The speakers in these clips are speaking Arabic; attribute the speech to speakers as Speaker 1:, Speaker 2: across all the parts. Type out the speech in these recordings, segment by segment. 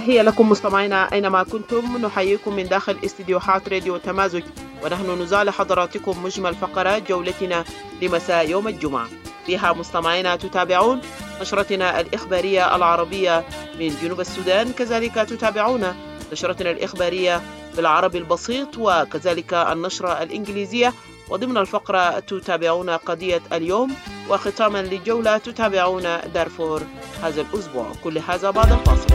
Speaker 1: تحية لكم مستمعينا أينما كنتم، نحييكم من داخل استديوهات راديو تمازج، ونحن نزال حضراتكم مجمل فقرات جولتنا لمساء يوم الجمعة. فيها مستمعينا تتابعون نشرتنا الإخبارية العربية من جنوب السودان، كذلك تتابعون نشرتنا الإخبارية بالعربي البسيط، وكذلك النشرة الإنجليزية، وضمن الفقرة تتابعون قضية اليوم، وختاما للجولة تتابعون دارفور هذا الأسبوع. كل هذا بعد الفاصل.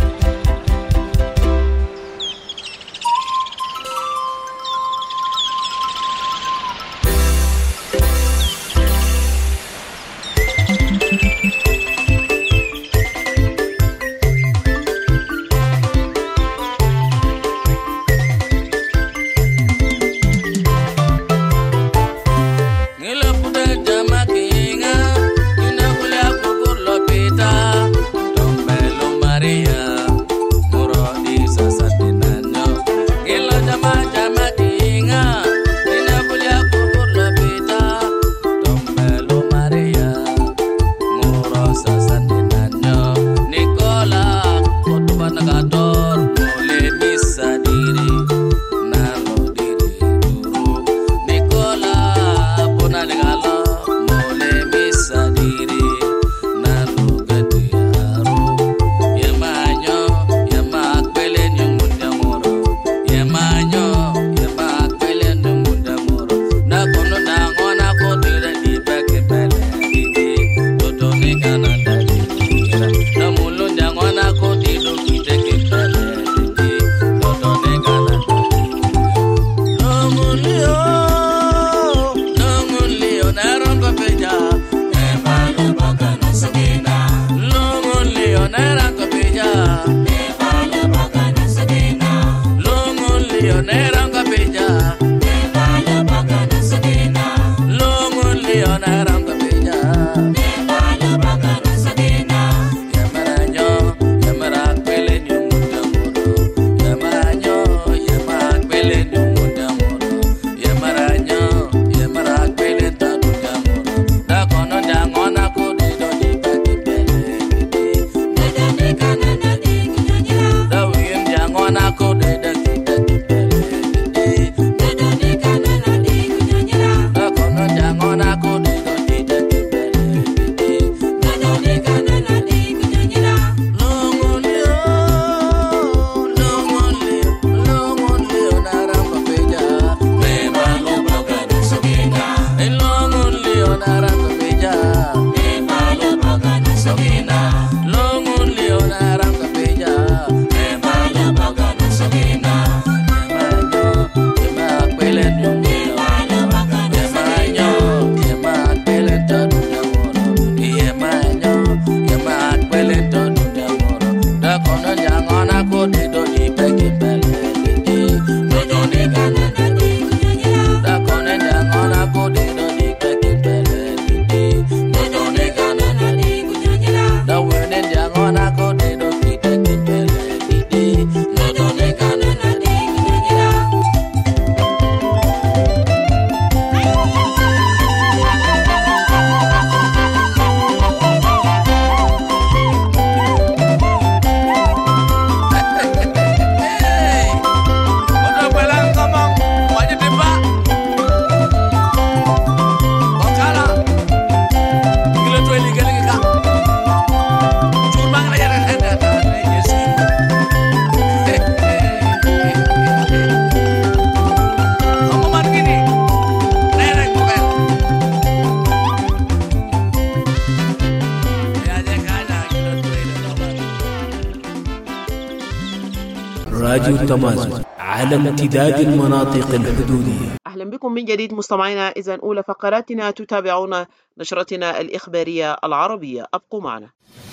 Speaker 2: راديو تمازج على امتداد المناطق الحدودية.
Speaker 1: أهلا بكم من جديد مستمعينا. إذن أولى فقراتنا تتابعون نشرتنا الإخبارية العربية، أبقوا معنا.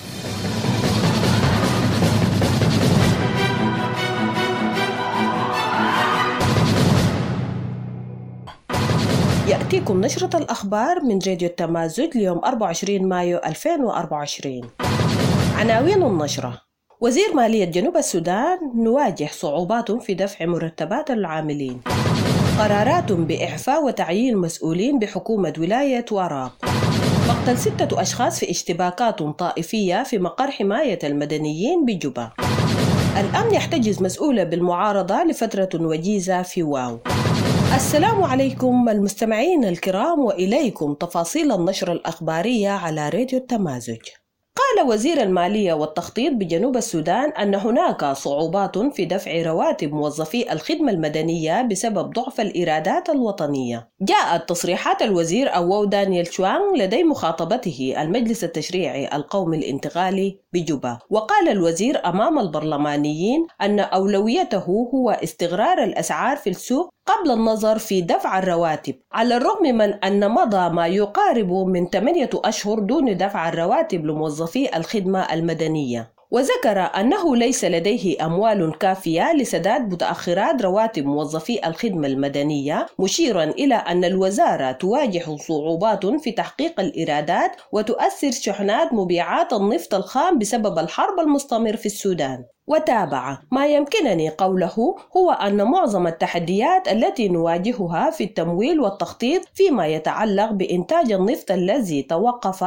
Speaker 3: يأتيكم نشرة الأخبار من راديو التمازج اليوم 24 مايو 2024. عناوين النشرة: وزير مالية جنوب السودان: نواجه صعوبات في دفع مرتبات العاملين. قرارات بإعفاء وتعيين مسؤولين بحكومة ولاية وراق. مقتل 6 أشخاص في اشتباكات طائفية في مقر حماية المدنيين بجوبا. الأمن يحتجز مسؤولة بالمعارضة لفترة وجيزة في واو. السلام عليكم المستمعين الكرام، وإليكم تفاصيل النشرة الأخبارية على راديو التمازج. قال وزير المالية والتخطيط بجنوب السودان أن هناك صعوبات في دفع رواتب موظفي الخدمة المدنية بسبب ضعف الإيرادات الوطنية. جاءت تصريحات الوزير أوو دانيال شوان لدي مخاطبته المجلس التشريعي القومي الانتقالي بجوبا، وقال الوزير أمام البرلمانيين أن أولويته هو استقرار الأسعار في السوق قبل النظر في دفع الرواتب، على الرغم من أن مضى ما يقارب من 8 أشهر دون دفع الرواتب لموظفي الخدمة المدنية. وذكر أنه ليس لديه أموال كافية لسداد متأخرات رواتب موظفي الخدمة المدنية، مشيرا إلى أن الوزارة تواجه صعوبات في تحقيق الإيرادات وتؤثر شحنات مبيعات النفط الخام بسبب الحرب المستمر في السودان. وتابع: ما يمكنني قوله هو أن معظم التحديات التي نواجهها في التمويل والتخطيط فيما يتعلق بإنتاج النفط الذي توقف،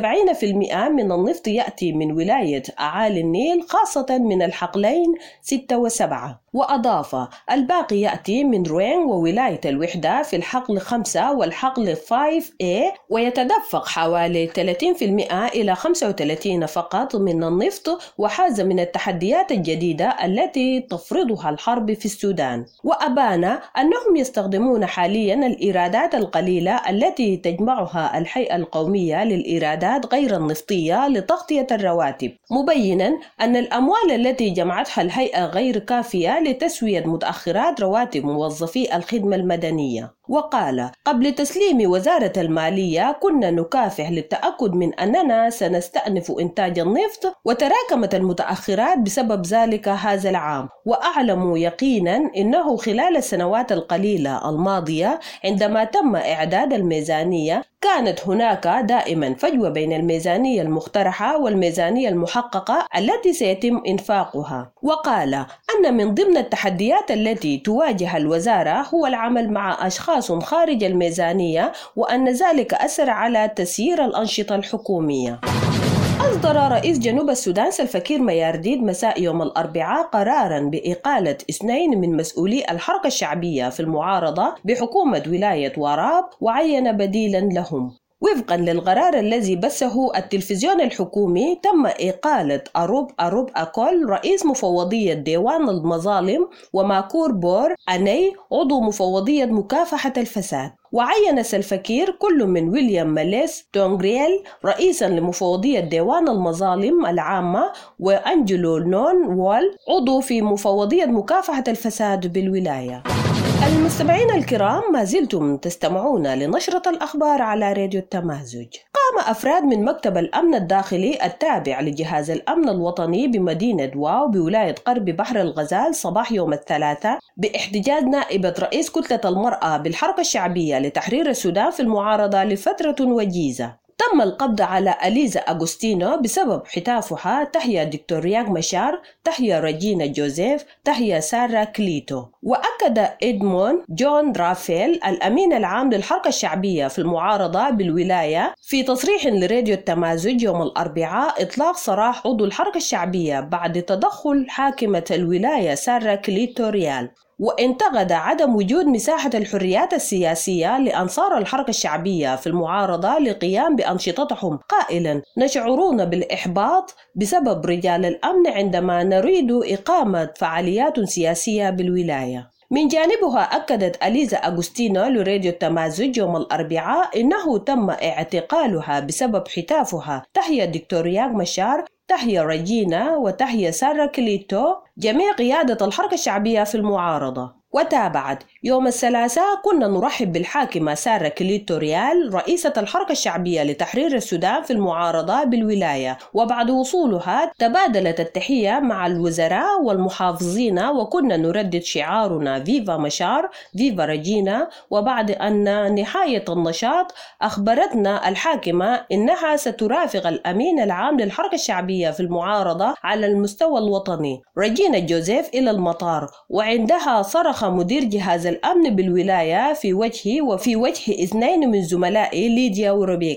Speaker 3: و70% من النفط يأتي من ولاية أعالي النيل، خاصة من الحقلين 6 و7. وأضاف: الباقي يأتي من روين وولاية الوحدة في الحقل 5 والحقل 5A، ويتدفق حوالي 30% إلى 35% فقط من النفط، وحاز من التحديات الجديدة التي تفرضها الحرب في السودان. وأبان أنهم يستخدمون حاليا الإيرادات القليلة التي تجمعها الهيئة القومية للإيرادات غير النفطية لتغطية الرواتب، مبينا أن الأموال التي جمعتها الهيئة غير كافية لتسوية متأخرات رواتب موظفي الخدمة المدنية. وقال: قبل تسليم وزارة المالية كنا نكافح للتأكد من أننا سنستأنف إنتاج النفط، وتراكمت المتأخرات بسبب ذلك هذا العام، وأعلم يقينا أنه خلال السنوات القليلة الماضية عندما تم إعداد الميزانية كانت هناك دائما فجوة بين الميزانية المقترحة والميزانية المحققة التي سيتم إنفاقها. وقال أن من ضمن التحديات التي تواجه الوزارة هو العمل مع أشخاص خارج الميزانية، وأن ذلك أثر على تسيير الأنشطة الحكومية. أصدر رئيس جنوب السودان سلفا كير ميارديد مساء يوم الأربعاء قراراً بإقالة 2 من مسؤولي الحركة الشعبية في المعارضة بحكومة ولاية وراب، وعين بديلاً لهم. وفقاً للقرار الذي بثه التلفزيون الحكومي، تم إقالة أروب أكول رئيس مفوضية ديوان المظالم، وماكور بور أني عضو مفوضية مكافحة الفساد. وعين سلفا كير كل من ويليام ماليس تونغريل رئيساً لمفوضية ديوان المظالم العامة، وأنجلو نون وول عضو في مفوضية مكافحة الفساد بالولاية. المستمعين الكرام، ما زلتم تستمعون لنشرة الأخبار على راديو التمازج. قام أفراد من مكتب الأمن الداخلي التابع لجهاز الأمن الوطني بمدينة واو بولاية غرب بحر الغزال صباح يوم الثلاثاء باحتجاز نائبة رئيس كتلة المرأة بالحركة الشعبية لتحرير السودان في المعارضة لفترة وجيزة. تم القبض على أليزا أغوستينو بسبب حتافها تحيا دكتور رياك مشار، تحيا رجينا جوزيف، تحيا سارة كليتو. وأكد إدمون جون رافيل الأمين العام للحركة الشعبية في المعارضة بالولاية في تصريح لراديو التمازج يوم الأربعاء إطلاق سراح عضو الحركة الشعبية بعد تدخل حاكمة الولاية سارة كليتو ريال. وانتقد عدم وجود مساحة الحريات السياسية لأنصار الحركة الشعبية في المعارضة للقيام بأنشطتهم، قائلا: نشعرون بالإحباط بسبب رجال الأمن عندما نريد إقامة فعاليات سياسية بالولاية. من جانبها أكدت أليزا أغوستينو لراديو التمازج يوم الأربعاء إنه تم اعتقالها بسبب حتافها تحيا دكتور رياك مشار، تحيا رجينا، وتحيا سارة كليتو، جميع قيادة الحركة الشعبية في المعارضة. وتابعت: يوم الثلاثاء كنا نرحب بالحاكمة سارة كليتو ريال رئيسة الحركة الشعبية لتحرير السودان في المعارضة بالولاية، وبعد وصولها تبادلت التحية مع الوزراء والمحافظين، وكنا نردد شعارنا فيفا مشار فيفا رجينا. وبعد أن نهاية النشاط أخبرتنا الحاكمة إنها سترافق الأمين العام للحركة الشعبية في المعارضة على المستوى الوطني رجينا جوزيف إلى المطار، وعندها صرخ مدير جهاز الأمن بالولاية في وجهي وفي وجه 2 من زملائي ليديا وربيكا.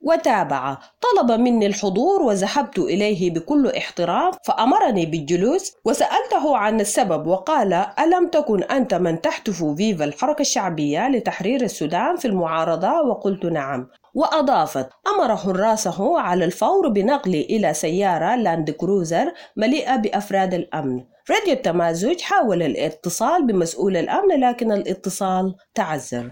Speaker 3: وتابع: طلب مني الحضور وذهبت إليه بكل احترام فأمرني بالجلوس، وسألته عن السبب وقال: ألم تكن أنت من تهتف فيفا الحركة الشعبية لتحرير السودان في المعارضة؟ وقلت نعم. وأضافت: أمر حراسه على الفور بنقلي إلى سيارة لاند كروزر مليئة بأفراد الأمن. راديو التمازج حاول الاتصال بمسؤول الأمن لكن الاتصال تعذر.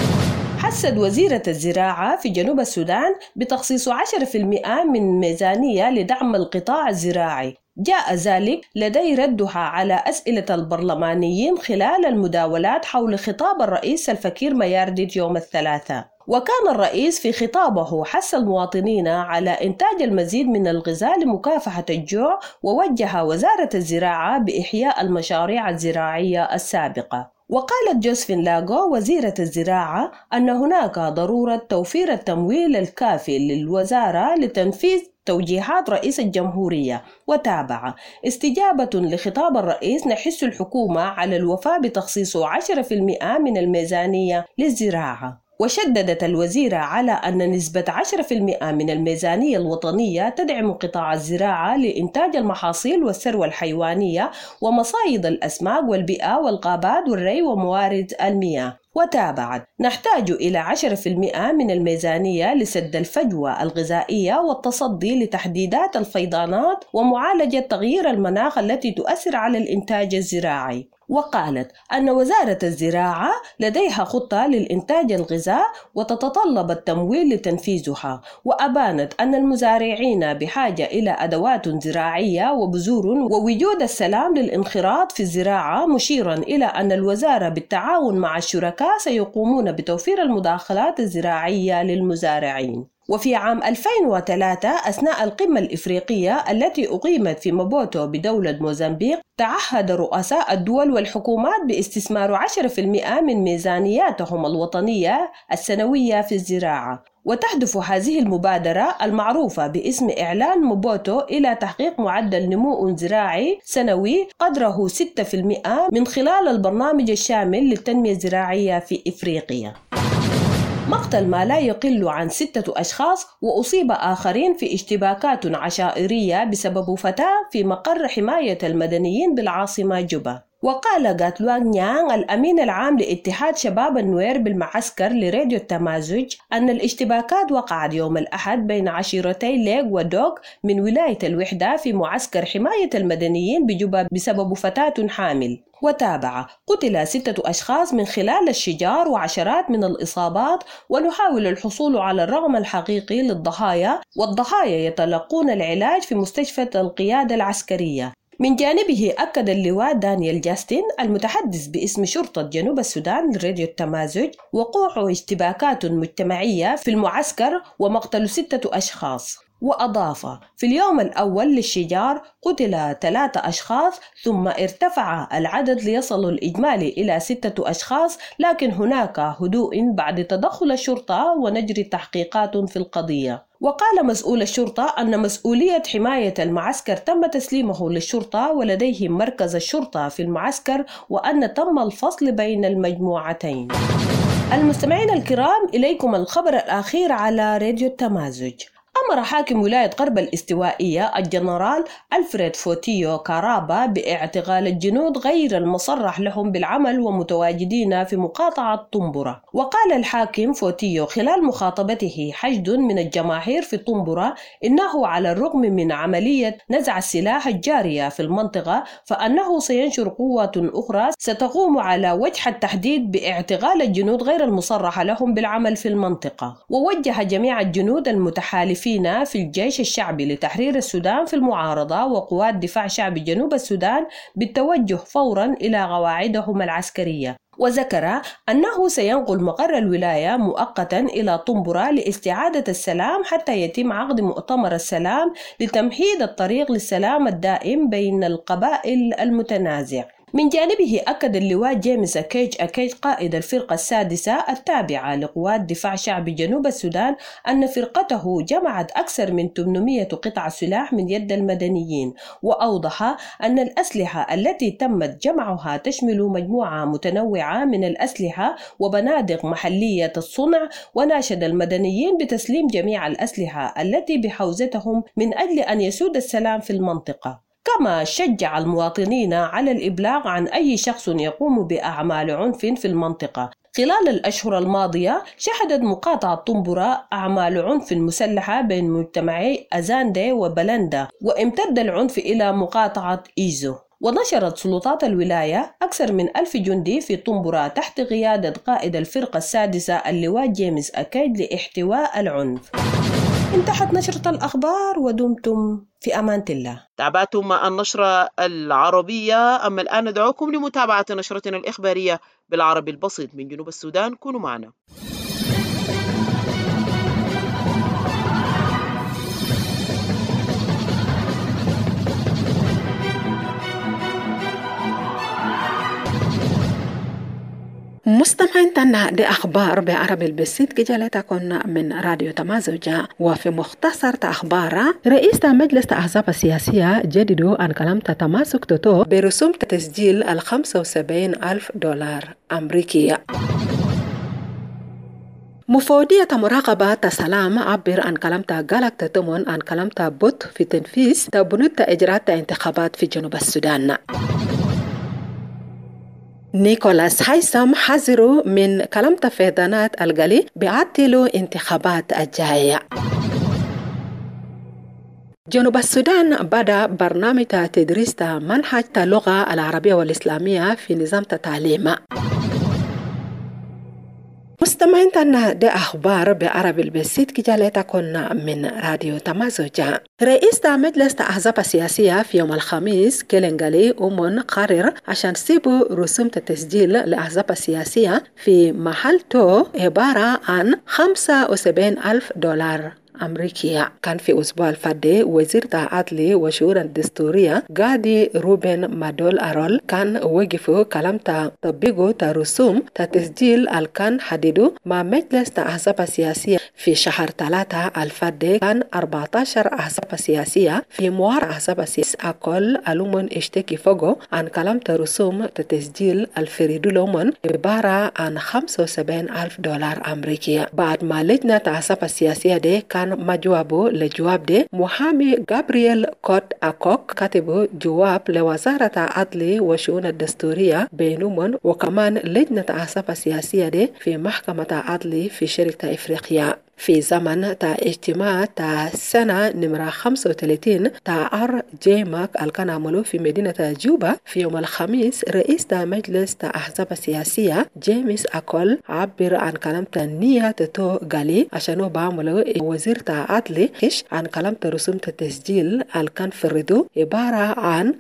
Speaker 3: حسد وزيرة الزراعة في جنوب السودان بتخصيص 10% من ميزانية لدعم القطاع الزراعي. جاء ذلك لدي ردها على أسئلة البرلمانيين خلال المداولات حول خطاب الرئيس الفكير ميارديت يوم الثلاثاء. وكان الرئيس في خطابه حث المواطنين على إنتاج المزيد من الغذاء لمكافحة الجوع، ووجه وزارة الزراعة بإحياء المشاريع الزراعية السابقة. وقالت جوزفين لاغو وزيرة الزراعة أن هناك ضرورة توفير التمويل الكافي للوزارة لتنفيذ توجيهات رئيس الجمهورية. وتابع: استجابة لخطاب الرئيس نحث الحكومة على الوفاء بتخصيص 10% من الميزانية للزراعة. وشددت الوزيرة على أن نسبة 10% من الميزانية الوطنية تدعم قطاع الزراعة لإنتاج المحاصيل والثروة الحيوانية ومصايد الأسماك والبيئة والغابات والري وموارد المياه. وتابعت: نحتاج إلى 10% من الميزانية لسد الفجوة الغذائية والتصدي لتحديدات الفيضانات ومعالجة تغيير المناخ التي تؤثر على الإنتاج الزراعي. وقالت أن وزارة الزراعة لديها خطة للإنتاج الغذاء وتتطلب التمويل لتنفيذها. وأبانت أن المزارعين بحاجة إلى أدوات زراعية وبذور ووجود السلام للانخراط في الزراعة، مشيرا إلى أن الوزارة بالتعاون مع الشركاء سيقومون بتوفير المداخلات الزراعية للمزارعين. وفي عام 2003 أثناء القمة الإفريقية التي أقيمت في مابوتو بدولة موزمبيق، تعهد رؤساء الدول والحكومات باستثمار 10% من ميزانياتهم الوطنية السنوية في الزراعة. وتهدف هذه المبادرة المعروفة باسم إعلان مابوتو إلى تحقيق معدل نمو زراعي سنوي قدره 6% من خلال البرنامج الشامل للتنمية الزراعية في إفريقيا. مقتل ما لا يقل عن 6 أشخاص وأصيب آخرين في اشتباكات عشائرية بسبب فتاة في مقر حماية المدنيين بالعاصمة جوبا. وقال غاتلوان نيان الأمين العام لاتحاد شباب النوير بالمعسكر لراديو التمازج أن الاشتباكات وقعت يوم الأحد بين عشيرتي ليغ ودوك من ولاية الوحدة في معسكر حماية المدنيين بجوبا بسبب فتاة حامل. وتابع: قتل 6 أشخاص من خلال الشجار وعشرات من الإصابات، ونحاول الحصول على الرقم الحقيقي للضحايا، والضحايا يتلقون العلاج في مستشفى القيادة العسكرية. من جانبه أكد اللواء دانيال جاستن المتحدث باسم شرطة جنوب السودان لراديو التمازج وقوع اشتباكات مجتمعية في المعسكر ومقتل 6 أشخاص. وأضاف: في اليوم الأول للشجار قتل 3 أشخاص، ثم ارتفع العدد ليصل الإجمالي إلى 6 أشخاص، لكن هناك هدوء بعد تدخل الشرطة ونجري تحقيقات في القضية. وقال مسؤول الشرطة أن مسؤولية حماية المعسكر تم تسليمه للشرطة ولديهم مركز الشرطة في المعسكر، وأن تم الفصل بين المجموعتين. المستمعين الكرام، إليكم الخبر الأخير على راديو التمازج. أمر حاكم ولاية غرب الاستوائية الجنرال ألفريد فوتيو كارابا باعتقال الجنود غير المصرح لهم بالعمل ومتواجدين في مقاطعة طنبرة. وقال الحاكم فوتيو خلال مخاطبته حشد من الجماهير في طنبرة إنه على الرغم من عملية نزع السلاح الجارية في المنطقة فأنه سينشر قوة أخرى ستقوم على وجه التحديد باعتقال الجنود غير المصرح لهم بالعمل في المنطقة. ووجه جميع الجنود المتحالفين في الجيش الشعبي لتحرير السودان في المعارضة وقوات دفاع شعبي جنوب السودان بالتوجه فورا إلى قواعدهم العسكرية. وذكر أنه سينقل مقر الولاية مؤقتا إلى طنبرة لاستعادة السلام حتى يتم عقد مؤتمر السلام لتمهيد الطريق للسلام الدائم بين القبائل المتنازع. من جانبه أكد اللواء جيمس أكيج قائد الفرقة السادسة التابعة لقوات دفاع شعبي جنوب السودان أن فرقته جمعت أكثر من 800 قطعة سلاح من يد المدنيين، وأوضح أن الأسلحة التي تمت جمعها تشمل مجموعة متنوعة من الأسلحة وبنادق محلية الصنع، وناشد المدنيين بتسليم جميع الأسلحة التي بحوزتهم من أجل أن يسود السلام في المنطقة. كما شجع المواطنين على الإبلاغ عن أي شخص يقوم بأعمال عنف في المنطقة. خلال الأشهر الماضية شهدت مقاطعة طنبورة أعمال عنف مسلحة بين مجتمعي أزاندي وبلندا، وامتد العنف إلى مقاطعة إيزو. ونشرت سلطات الولاية أكثر من 1000 جندي في طنبورة تحت قيادة قائد الفرقة السادسة اللواء جيمس أكيج لاحتواء العنف. انتهت نشرة الأخبار ودمتم في أمان الله.
Speaker 1: تابعتم النشرة العربية، أما الآن ندعوكم لمتابعة نشرتنا الإخبارية بالعربي البسيط من جنوب السودان. كونوا معنا.
Speaker 4: مستمعين تنا دي أخبار بعربي البسيط كجالتكم من راديو تمازج. وفي مختصر أخبار رئيس مجلس الأحزاب السياسية جددوا أن كلمة تماسك توتو برسوم تسجيل $75,000 أمريكي. مفوضية مراقبة السلام عبر عن كلمة قالك تتمون عن كلمة بوت في تنفيذ تبنت إجراءات انتخابات في جنوب السودان. نيكولاس هيثم حذروا من كلمة فيضانات الغالي بيعطلوا انتخابات الجاية. جنوب السودان بدأ برنامج تدريس منهج اللغة العربية والإسلامية في نظام التعليم. مستمعين تنا دي أخبار بعربي البسيط كجالتكم من راديو تمازج. رئيس مجلس الأحزاب السياسية في يوم الخميس كيلنغالي أمون قرر عشان سيبوا رسوم التسجيل للأحزاب السياسية في محل تو عبارة عن $75,000 أمريكية. كان في أسبوع الفادي وزير العدل والشؤون الدستورية غادي روبن مادول أرول كان وقفوا كلام تطبيقه رسوم تسجيل الكان حددوا مع مجلس الأحزاب السياسية في شهر 3 الفادي. كان 14 أحزاب سياسية في موار أحزاب السياسية أقل ألومن اشتكي فوقه عن كلام رسوم تسجيل الفريدو لومن عبارة عن $75,000 أمريكية. بعد ما لجنة أحزاب السياسية دي كان ما جوابه لجواب ده محامي غابرييل كوت أكوك كاتبه جواب لوزارة العدل والشؤون الدستورية بينهم وكمان لجنة الأحزاب السياسية دي في محكمة العدل في شركة إفريقيا. في زمن اجتماع سنة نمرة 35 جيماك اللي كان عملوه في مدينة جوبا في يوم الخميس، رئيس مجلس الأحزاب السياسية جيمس أكول عبر عن كلمة النية تو غالي عشانو بعملوا وزير العدل عن كلمة رسوم التسجيل اللي كان فرضوا عبارة عن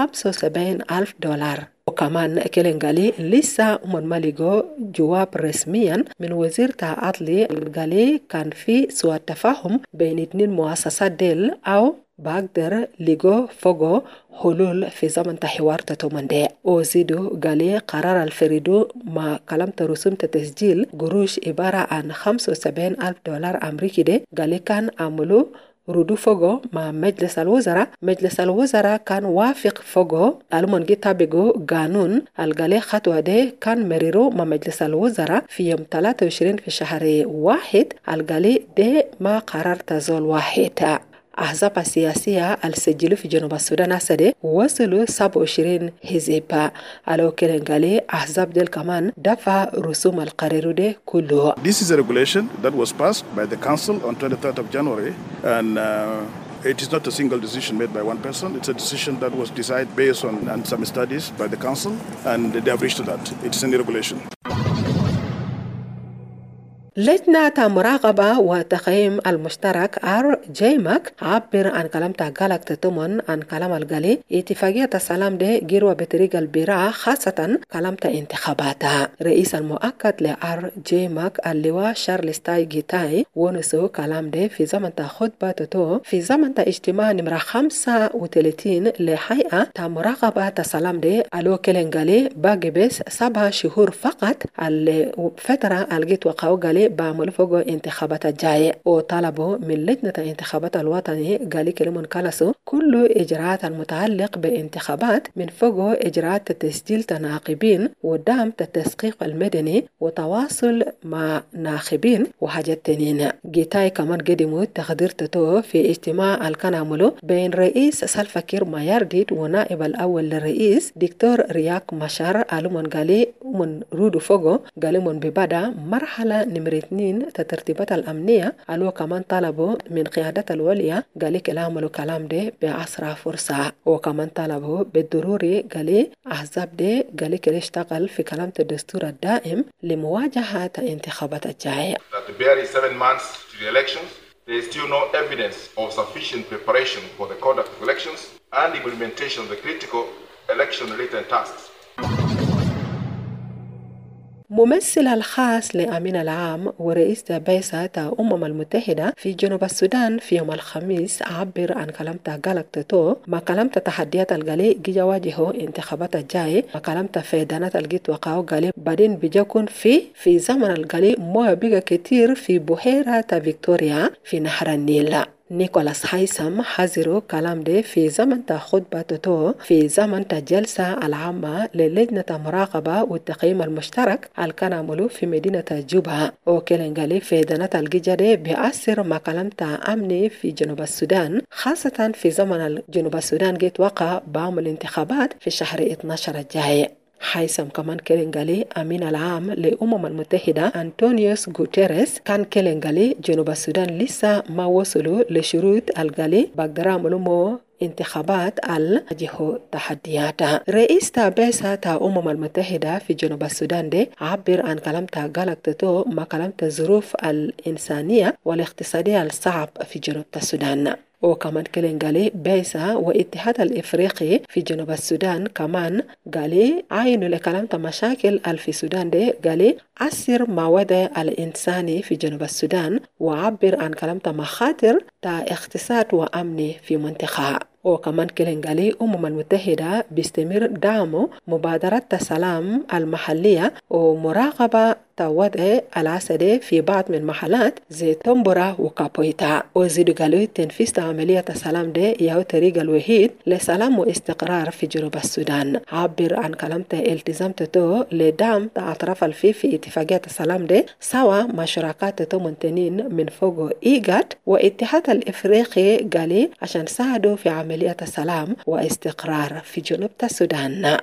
Speaker 4: $75,000. وكمان كيلنغالي لسه ما لقوا جواب رسميا من وزير العدل. الغالي كان في سوء تفاهم بين 2 مؤسسات ديل أو بقدر لقوا فوقه حلول في زمن حوار تتومندي. وزيدو غالي قرار الفريدو مع كلمة رسوم تسجيل قروش عبارة عن $75,000 أمريكي دي غالي كان عملوا ردو فوقو مع مجلس الوزراء. مجلس الوزراء كان وافق فوقو ألمون جيتابيقو قانون الغالي خطوة دي كان مريرو مع مجلس الوزراء في يوم 23 في شهر 1 الغالي دي ما قرار تزول واحد. أحزاب السياسية السجلوا في جنوب السودان أسدي وصلوا 27 حزب. على كيلنغالي أحزاب ديل كمان دفع رسوم القرار دي كله.
Speaker 5: This is a regulation that was passed by the council on 23rd of January and it is not a single decision made by one person. It's a decision that was decided based on some studies by the council and they have reached that. It's a new regulation.
Speaker 4: لجنة مراقبة وتقييم المشترك RJMAC عبر عن كلام تاقالك تتمن عن كلام القلي اتفاقية السلام دي جيروا بطريقة البراء خاصة كلام انتخاباتها. رئيس المؤكد لRJMAC اللواء شارلز تاي جيتاي ونسو كلام دي في زمن خطبة تتو في زمن اجتماع نمرة 35 لحيئة مراقبة السلام دي ألو كلنغالي باقي بس 7 شهور فقط الفترة الجيت وقاو قالي بعمل فوق انتخابات الجاية وطلبوا من لجنة انتخابات الوطني قالي كلمون كالسو كل إجراءات المتعلق بانتخابات من فوق إجراءات تسجيل تناقبين ودعم التسقيق المدني وتواصل مع ناخبين وحاجات تانيين. جيتاي كمان قدموا تقدير تتو في اجتماع كان عملوا بين رئيس سلفا كير مايارديت ونائب الأول للرئيس دكتور رياك مشار قالوا من قالي من رودو فوقو قالوا من ببدا مرحلة نمرة 2 تترتيبات الأمنية قالوا كمان طلبوا من قيادة الولية قالي كلاموا كلام ده بأسرع فرصة وكمان طلبوا بالضروري قالي أحزاب ده قالي كده اشتغل في كلام الدستور الدائم لمواجهة انتخابات الجاية.
Speaker 6: That the barely 7 months to the elections, there is still no evidence of sufficient preparation for the conduct of elections and implementation of the critical election-related tasks.
Speaker 4: ممثل الخاص لأمين العام ورئيس بعثة الأمم المتحدة في جنوب السودان في يوم الخميس عبر عن كلامته قالك تتو ما كلامته تحديات القلي جي واجهه انتخابات الجاي ما كلامته فيدانات الجيت وقاو قلي بعدين بيجاكون في زمن القلي مويه بيجا كتير في بحيرة فيكتوريا في نهر النيل. نيكولاس هيثم حذروا كلام ده في زمن خطبة تتو في زمن جلسة العامة للجنة مراقبة والتقييم المشترك اللي كان عملوه في مدينة جوبا وكلنجالي في دانات الجيجة بيأثر ما كلام أمني في جنوب السودان خاصة في زمن جنوب السودان جيت وقع بعمل انتخابات في شهر 12 الجاي. هيثم كمان كلنجالي أمين العام للأمم المتحدة أنطونيوس غوتيريس كان كلنجالي جنوب السودان لسه ما وصلوا لشروط القلي بقدر عملوا انتخابات الجهو تحديات. رئيس بعثة الأمم المتحدة في جنوب السودان دي عبر عن كلامته قالك تتو ما كلامته الظروف الإنسانية والاقتصادية الصعب في جنوب السودان. وكمان كلنجالي بعثة واتحاد الإفريقي في جنوب السودان كمان قالي عينوا لكلام مشاكل في السودان دي قالي أثر مواد الإنساني في جنوب السودان وعبر عن كلام مخاطر اقتصاد وأمني في منطقة. وكمان كلنجالي المتحدة بيستمر دعمه مبادرة السلام المحلية ومراقبة وضع العسكري في بعض من المحلات زي تومبورا وكابويتا وزيدوا قالوا تنفيذ عملية السلام ده يهو الطريق الوحيد لسلام واستقرار في جنوب السودان. عبر عن كلامته التزامته لدعم أطراف في اتفاقية السلام ده سوا مع شركات منتنين من فوق إيجاد واتحاد الإفريقي قالي عشان ساعدوا في عملية السلام واستقرار في جنوب السودان.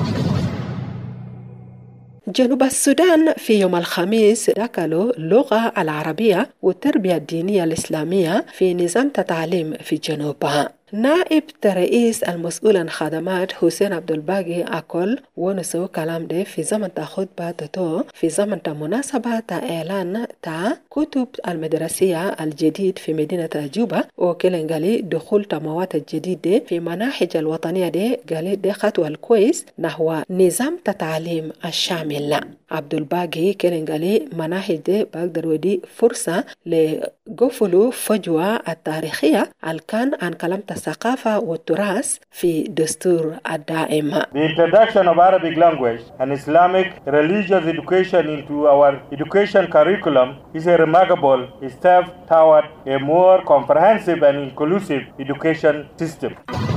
Speaker 4: جنوب السودان في يوم الخميس دخلوا اللغة العربية والتربية الدينية الإسلامية في نظام التعليم في جنوبها. نائب رئيس المسؤول عن خدمات حسين عبد الباقي أكل ونسو كلام ده في زمن خطبة تتو في زمن مناسبة إعلان كتب المدرسية الجديد في مدينة جوبا وكلنجالي دخول مواد الجديد في مناهج الوطنية دي قالي ده خطوة الكويس نحو نظام التعليم الشامل. عبد الباقي كلنجالي مناهج دي بقدر ودي فرصة لقفلوا فجوة التاريخية الكان عن كلام الثقافة والتراث في دستور الدائم.
Speaker 7: The introduction of Arabic language and Islamic religious education into our education curriculum is a remarkable step toward a more comprehensive and inclusive education system.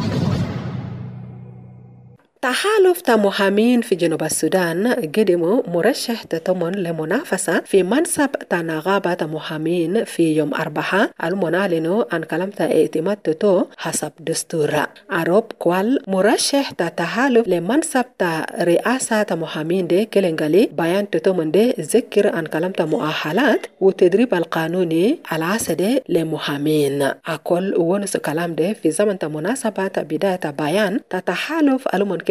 Speaker 4: تحالف محامين في جنوب السودان قدموا مرشح تتمن لمنافسة في منصب نقابة محامين في يوم أربعاء المنعلن عن كلمة اعتماد تتو حسب دستور. عروب كوال مرشح تحالف لمنصب رئاسة محامين دي كلنجالي بيان تتمن دي ذكر عن كلمة مؤهلات وتدريب القانوني العسدي لمحامين. أقول ونس كلام دي في زمن مناسبة بداية بيان تتحالف المنكل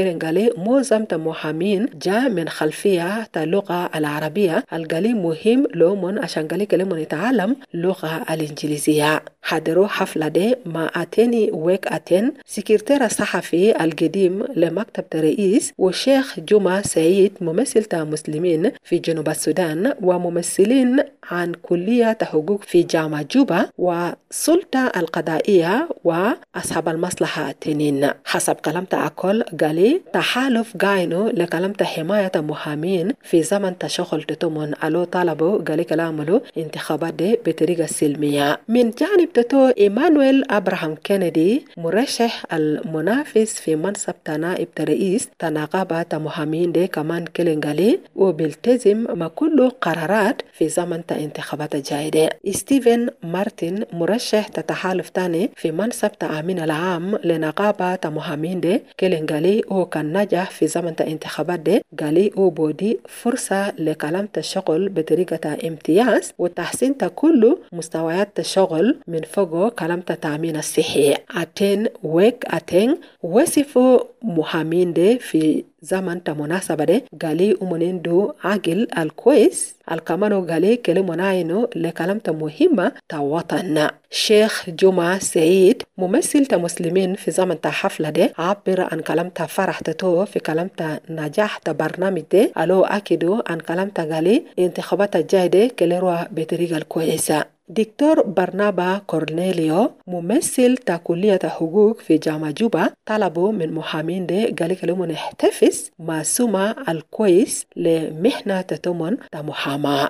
Speaker 4: كلنغالي معظم المحامين جاء من خلفية اللغة العربية القالي مهم لهم عشان قالي كلمون يتعلم اللغة الإنجليزية. حضروا حفلة دي مع أتيني ويك أتين سكرتير الصحفي القديم لمكتب الرئيس والشيخ جمعة سعيد ممثل مسلمين في جنوب السودان وممثلين عن كلية حقوق في جامعة جوبا وسلطة القضائية وأصحاب المصلحة التنين. حسب كلام أكل قالي تحالف قاينو لكلام حماية المحامين في زمن تشغل تتمون ألو طالبوا قالي كلامه انتخابات دي بطريقة سلمية. من جانب تتو إيمانويل أبراهام كينيدي مرشح المنافس في منصب نائب الرئيس تناقبة المحامين دي كمان كلنغالي وبيلتزم مع كل قرارات في زمن انتخابات الجايدة. ستيفن مارتن مرشح تتحالف تاني في منصب تأمين العام لنقابة المحامين دي كلنغالي وكان نجح في زمن انتخابات دي قالي وبودي فرصة لكلام الشغل بطريقة امتياز وتحسين كل مستويات الشغل من فوق كلام التأمين الصحي. أتين ويك أتين وصفوا محامين دي في زمن مناسبة دي قالي أمنيندو عاقل الكويس الكمانو قالي كلمة ناينو لكلمة مهمة وطن. شيخ جمعة سعيد ممثل مسلمين في زمن حفلة دي عبر عن كلمة فرح تتو في كلمة نجاح برنامج دي ألو أكيدو عن كلمة قالي انتخابات الجايدة كليروا بطريقة الكويسة. دكتور برنابا كورنيليو ممثل كلية حقوق في جامعة جوبا طلبوا من محامين دي قال كلمة نحتفظ مع سمعة الكويس لمهنة تتمن محاماة.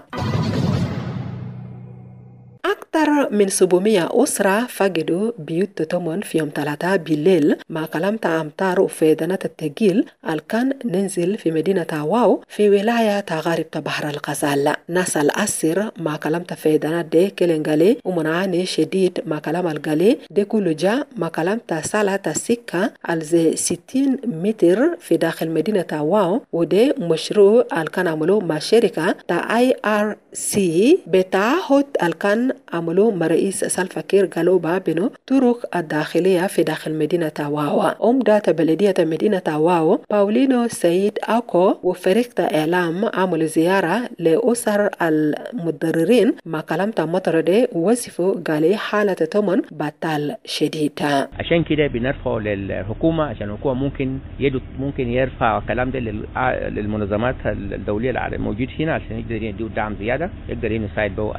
Speaker 4: أكثر من 700 أسرة فقدوا بيوت تتمن في يوم 3 بالليل مع كلام أمطار وفيضانات الثقيل الكان ننزل في مدينة واو في ولاية غرب بحر الغزال. ناس الأسر مع كلام فيضانات دي كلنغالي ومنعاني شديد مع كلام الغالي دي كله جاء مع كلام سالة السكة الزي 60 متر في داخل مدينة واو ودي مشروع الكان عملوا مع شركة IRC بتعهد الكان عملوا مع رئيس سلفا كير قالوا بنو طرق الداخلية في داخل مدينة واو. أمدة بلدية مدينة واو باولينو سيد أكو وفريق إعلام عملوا زيارة لأسر المتضررين مع كلام مطر دي وصفوا قالي حالة تمن بطال شديدة.
Speaker 8: عشان كده بنرفع للحكومة عشان الحكومة ممكن يرفع كلام ده للمنظمات الدولية الموجود هنا عشان يقدر يدوا دعم زيادة يقدر يساعد بو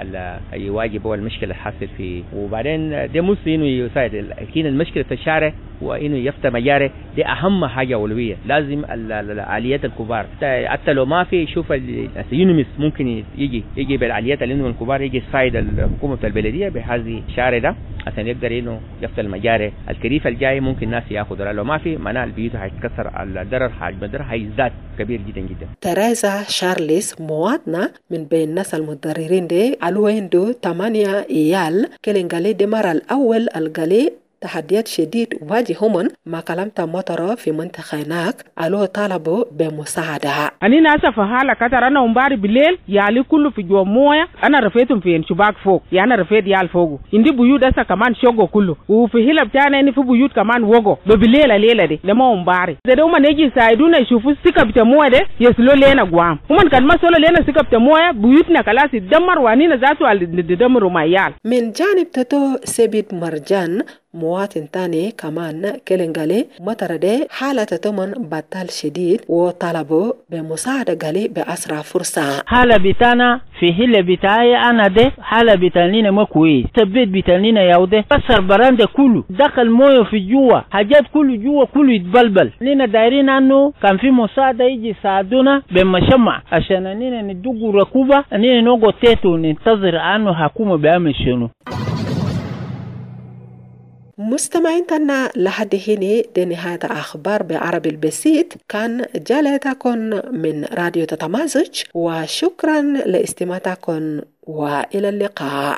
Speaker 8: يواجه المشكلة اللي حاصل فيه. وبعدين ده مش انه يساعد لكن المشكلة في الشارع وانه يفتح مجاري دي اهم حاجة اولوية. لازم العاليات الكبار حتى لو ما في شوف يونيمس ممكن يجي بالعاليات اللي الكبار يجي يساعد الحكومة البلدية بهذه الشارع ده عشان يقدر انه يفتح المجاري. الكريف الجاي ممكن الناس ياخذوا لو ما في معناه البيوت هيتكسر الضرر هيزداد كبير جدا جدا.
Speaker 4: تريزا شارليس مواطنة من بين الناس المتضررين دي الويندو 8 إيال كلنغالي دمر الأول الغالي تحديات شديد واجههم مع كلام مطر في منطقة هناك قالوا طلبوا بمساعدة.
Speaker 9: أنا ناسا فحالة كتر أنا أمبارح بالليل يالي كله في جوا موية أنا رفيتهم في انشباك فوق يعني رفيت يال فوقه عندي بيوت أسا كمان شوقو كله وفي هلا بتاعنا إني في بيوت كمان وقو بالليل الليلة دي لما أمبارح ده هما نيجي يساعدونا يشوفوا سكة بتموية ده يسلو لنا قوام هما كان ما سلو لنا سكة بتموية بيوتنا خلاص يتدمر وانينا ذاتو اللي يدمروا ما يال.
Speaker 4: من جانب تتو سبيت مرجان مواطن تاني كمان كلنغالي مطر دي حالة تمن بطال شديد وطلبوا بمساعدة غالي بأسرع فرصة.
Speaker 10: حالة بتانا في هلا بتاعي أنا دي حالة بتانينا ما كويس تبيت بتانينا ياودي كسر براندة كله دخل مويه في جوا حاجات كله جوا كله يتبلبل لنا دايرين أنه كان في مساعدة يجي يساعدونا بمشمع عشان أننا ندوقوا ركوبة أننا نوغو تيتو ننتظر أنه حكومة بيعمل شنو.
Speaker 4: مستمعين تنا لحد هنا دي نهاية أخبار بعربي البسيط كان جالتكم من راديو تتمازج وشكرا لاستماعتكم وإلى اللقاء.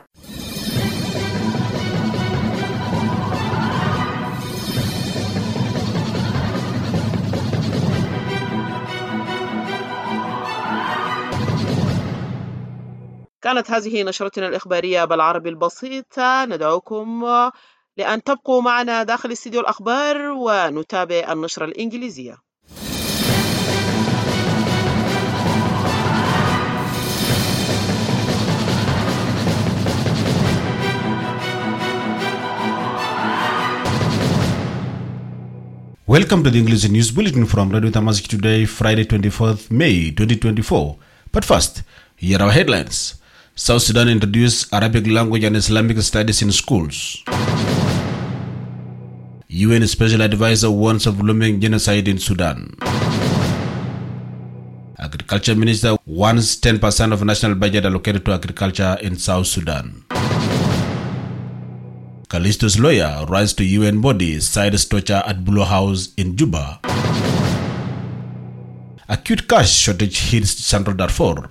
Speaker 1: كانت هذه نشرتنا الإخبارية بالعربي البسيط. ندعوكم لأن تبقوا معنا داخل استديو الأخبار ونتابع النشرة الإنجليزية.
Speaker 11: Welcome to the English News Bulletin from Radio Tamazight today, Friday 24th May 2024. But first, here are our headlines. South Sudan introduced Arabic language and Islamic studies in schools. UN Special Advisor warns of looming genocide in Sudan. Agriculture Minister wants 10% of national budget allocated to agriculture in South Sudan. Callisto's lawyer writes to UN body cites torture at Bulo House in Juba. Acute cash shortage hits Central Darfur.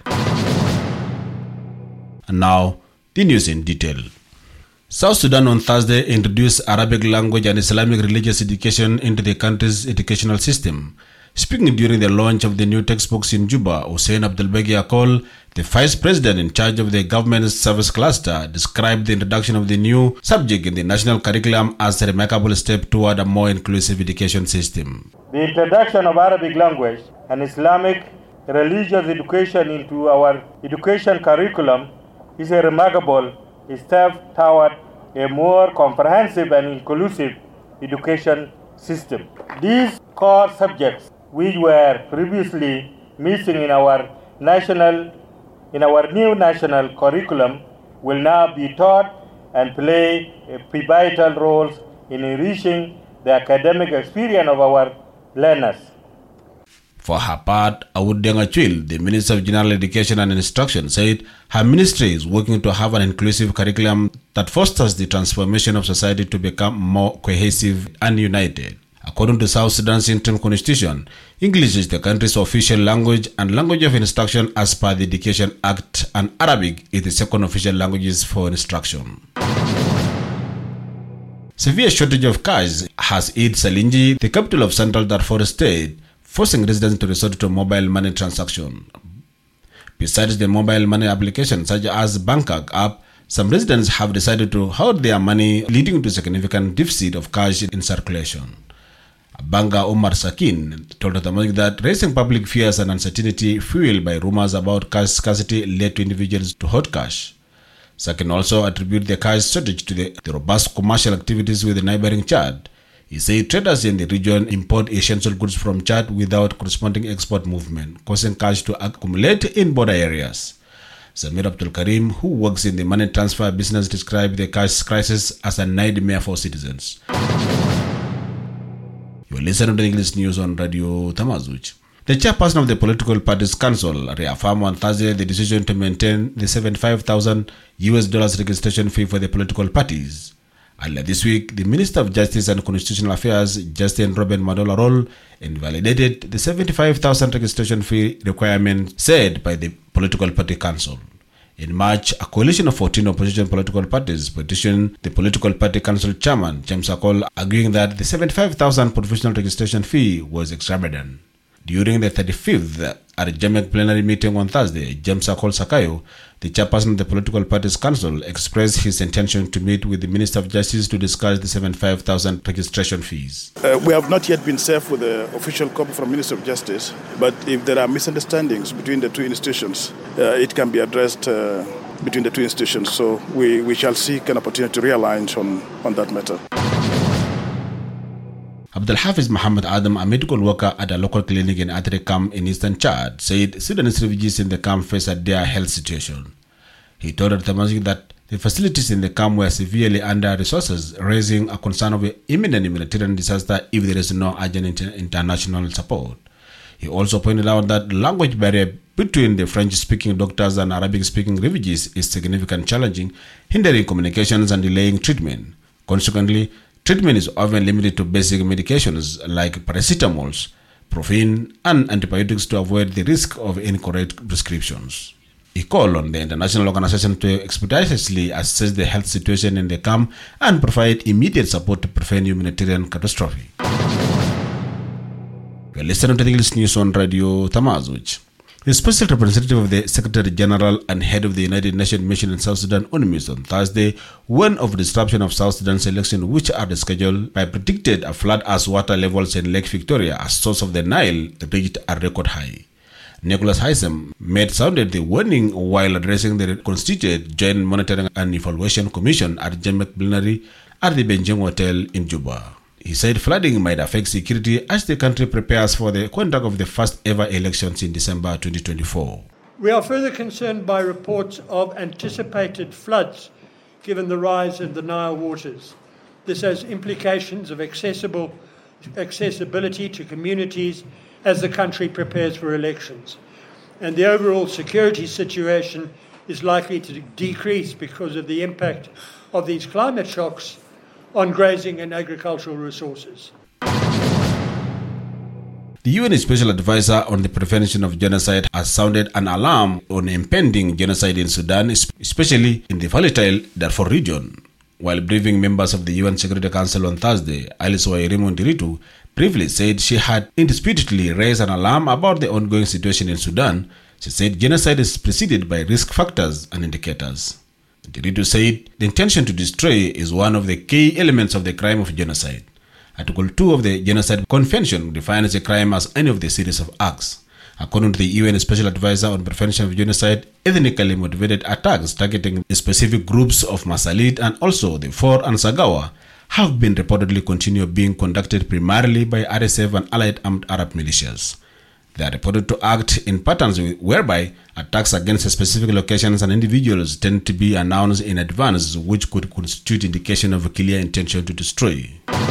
Speaker 11: And now, the news in detail. South Sudan on Thursday introduced Arabic language and Islamic religious education into the country's educational system. Speaking during the launch of the new textbooks in Juba, Hussein Abdelbagi Akol, the vice president in charge of the government's service cluster, described the introduction of the new subject in the national curriculum as a remarkable step toward a more inclusive education system.
Speaker 7: The introduction of Arabic language and Islamic religious education into our education curriculum is a remarkable step toward a more comprehensive and inclusive education system. These core subjects, which were previously missing in our new national curriculum, will now be taught and play pivotal roles in enriching the academic experience of our learners.
Speaker 11: For her part, Awud Dengachwil, the Minister of General Education and Instruction, said her ministry is working to have an inclusive curriculum that fosters the transformation of society to become more cohesive and united. According to South Sudan's interim constitution, English is the country's official language and language of instruction as per the Education Act, and Arabic is the second official language for instruction. Severe shortage of cash has hit Salinji, the capital of Central Darfur State, forcing residents to resort to mobile money transaction. Besides the mobile money application such as Bangkok app, some residents have decided to hoard their money, leading to significant deficit of cash in circulation. Banga Omar Sakin told Tamazight that raising public fears and uncertainty fueled by rumors about cash scarcity led to individuals to hoard cash. Sakin also attributed the cash shortage to the robust commercial activities with the neighboring Chad. He said traders in the region import essential goods from Chad without corresponding export movement, causing cash to accumulate in border areas. Samir Abdul Karim, who works in the money transfer business, described the cash crisis as a nightmare for citizens. You are listening to the English news on Radio Tamazight. The chairperson of the Political Parties Council reaffirmed on Thursday the decision to maintain the $75,000 registration fee for the political parties. Earlier this week, the Minister of Justice and Constitutional Affairs, Justin Robin Madol-Arol, invalidated the $75,000 registration fee requirement set by the Political Party Council. In March, a coalition of 14 opposition political parties petitioned the Political Party Council chairman, James Akol, arguing that the $75,000 professional registration fee was extravagant. During the 35th Jamek plenary meeting on Thursday, James Akol Sakayo, the chairperson of the Political Parties Council, expressed his intention to meet with the Minister of Justice to discuss the $75,000 registration fees.
Speaker 5: We have not yet been served with the official copy from Minister of Justice, but if there are misunderstandings between the two institutions, it can be addressed between the two institutions. So we shall seek an opportunity to realign on that matter.
Speaker 11: Abdul Hafiz Muhammad Adam, a medical worker at a local clinic in Atri camp in eastern Chad, said Sudanese refugees in the camp face a dire health situation. He told Tamazight that the facilities in the camp were severely under-resourced, raising a concern of imminent humanitarian disaster if there is no urgent international support. He also pointed out that language barrier between the French-speaking doctors and Arabic-speaking refugees is significantly challenging, hindering communications and delaying treatment. Consequently, treatment is often limited to basic medications like paracetamols, morphine, and antibiotics to avoid the risk of incorrect prescriptions. He called on the international organization to expeditiously assess the health situation in the camp and provide immediate support to prevent humanitarian catastrophe. We are listening to the English news on Radio Tamazight. The special representative of the Secretary General and head of the United Nations mission in South Sudan, UNMISS, on Thursday warned of disruption of South Sudan's elections, which are scheduled by predicted a flood as water levels in Lake Victoria, a source of the Nile, reached a record high. Nicholas Haysom sounded the warning while addressing the constituted Joint Monitoring and Evaluation Commission at Jamek plenary at the Benjing Hotel in Juba. He said flooding might affect security as the country prepares for the conduct of the first ever elections in December 2024.
Speaker 12: We are further concerned by reports of anticipated floods given the rise in the Nile waters. This has implications of accessibility to communities as the country prepares for elections. And the overall security situation is likely to decrease because of the impact of these climate shocks on grazing and agricultural resources.
Speaker 11: The UN Special Advisor on the Prevention of Genocide has sounded an alarm on impending genocide in Sudan, especially in the volatile Darfur region. While briefing members of the UN Security Council on Thursday, Alice Wairimu Ndiritu briefly said she had indisputably raised an alarm about the ongoing situation in Sudan. She said genocide is preceded by risk factors and indicators. Ndiritu said the intention to destroy is one of the key elements of the crime of genocide. Article 2 of the Genocide Convention defines a crime as any of the series of acts. According to the UN Special Advisor on Prevention of Genocide, ethnically motivated attacks targeting specific groups of Masalit and also the Four and Sagawa have been reportedly continued being conducted primarily by RSF and allied armed Arab militias. They are reported to act in patterns whereby attacks against specific locations and individuals tend to be announced in advance, which could constitute indication of a clear intention to destroy.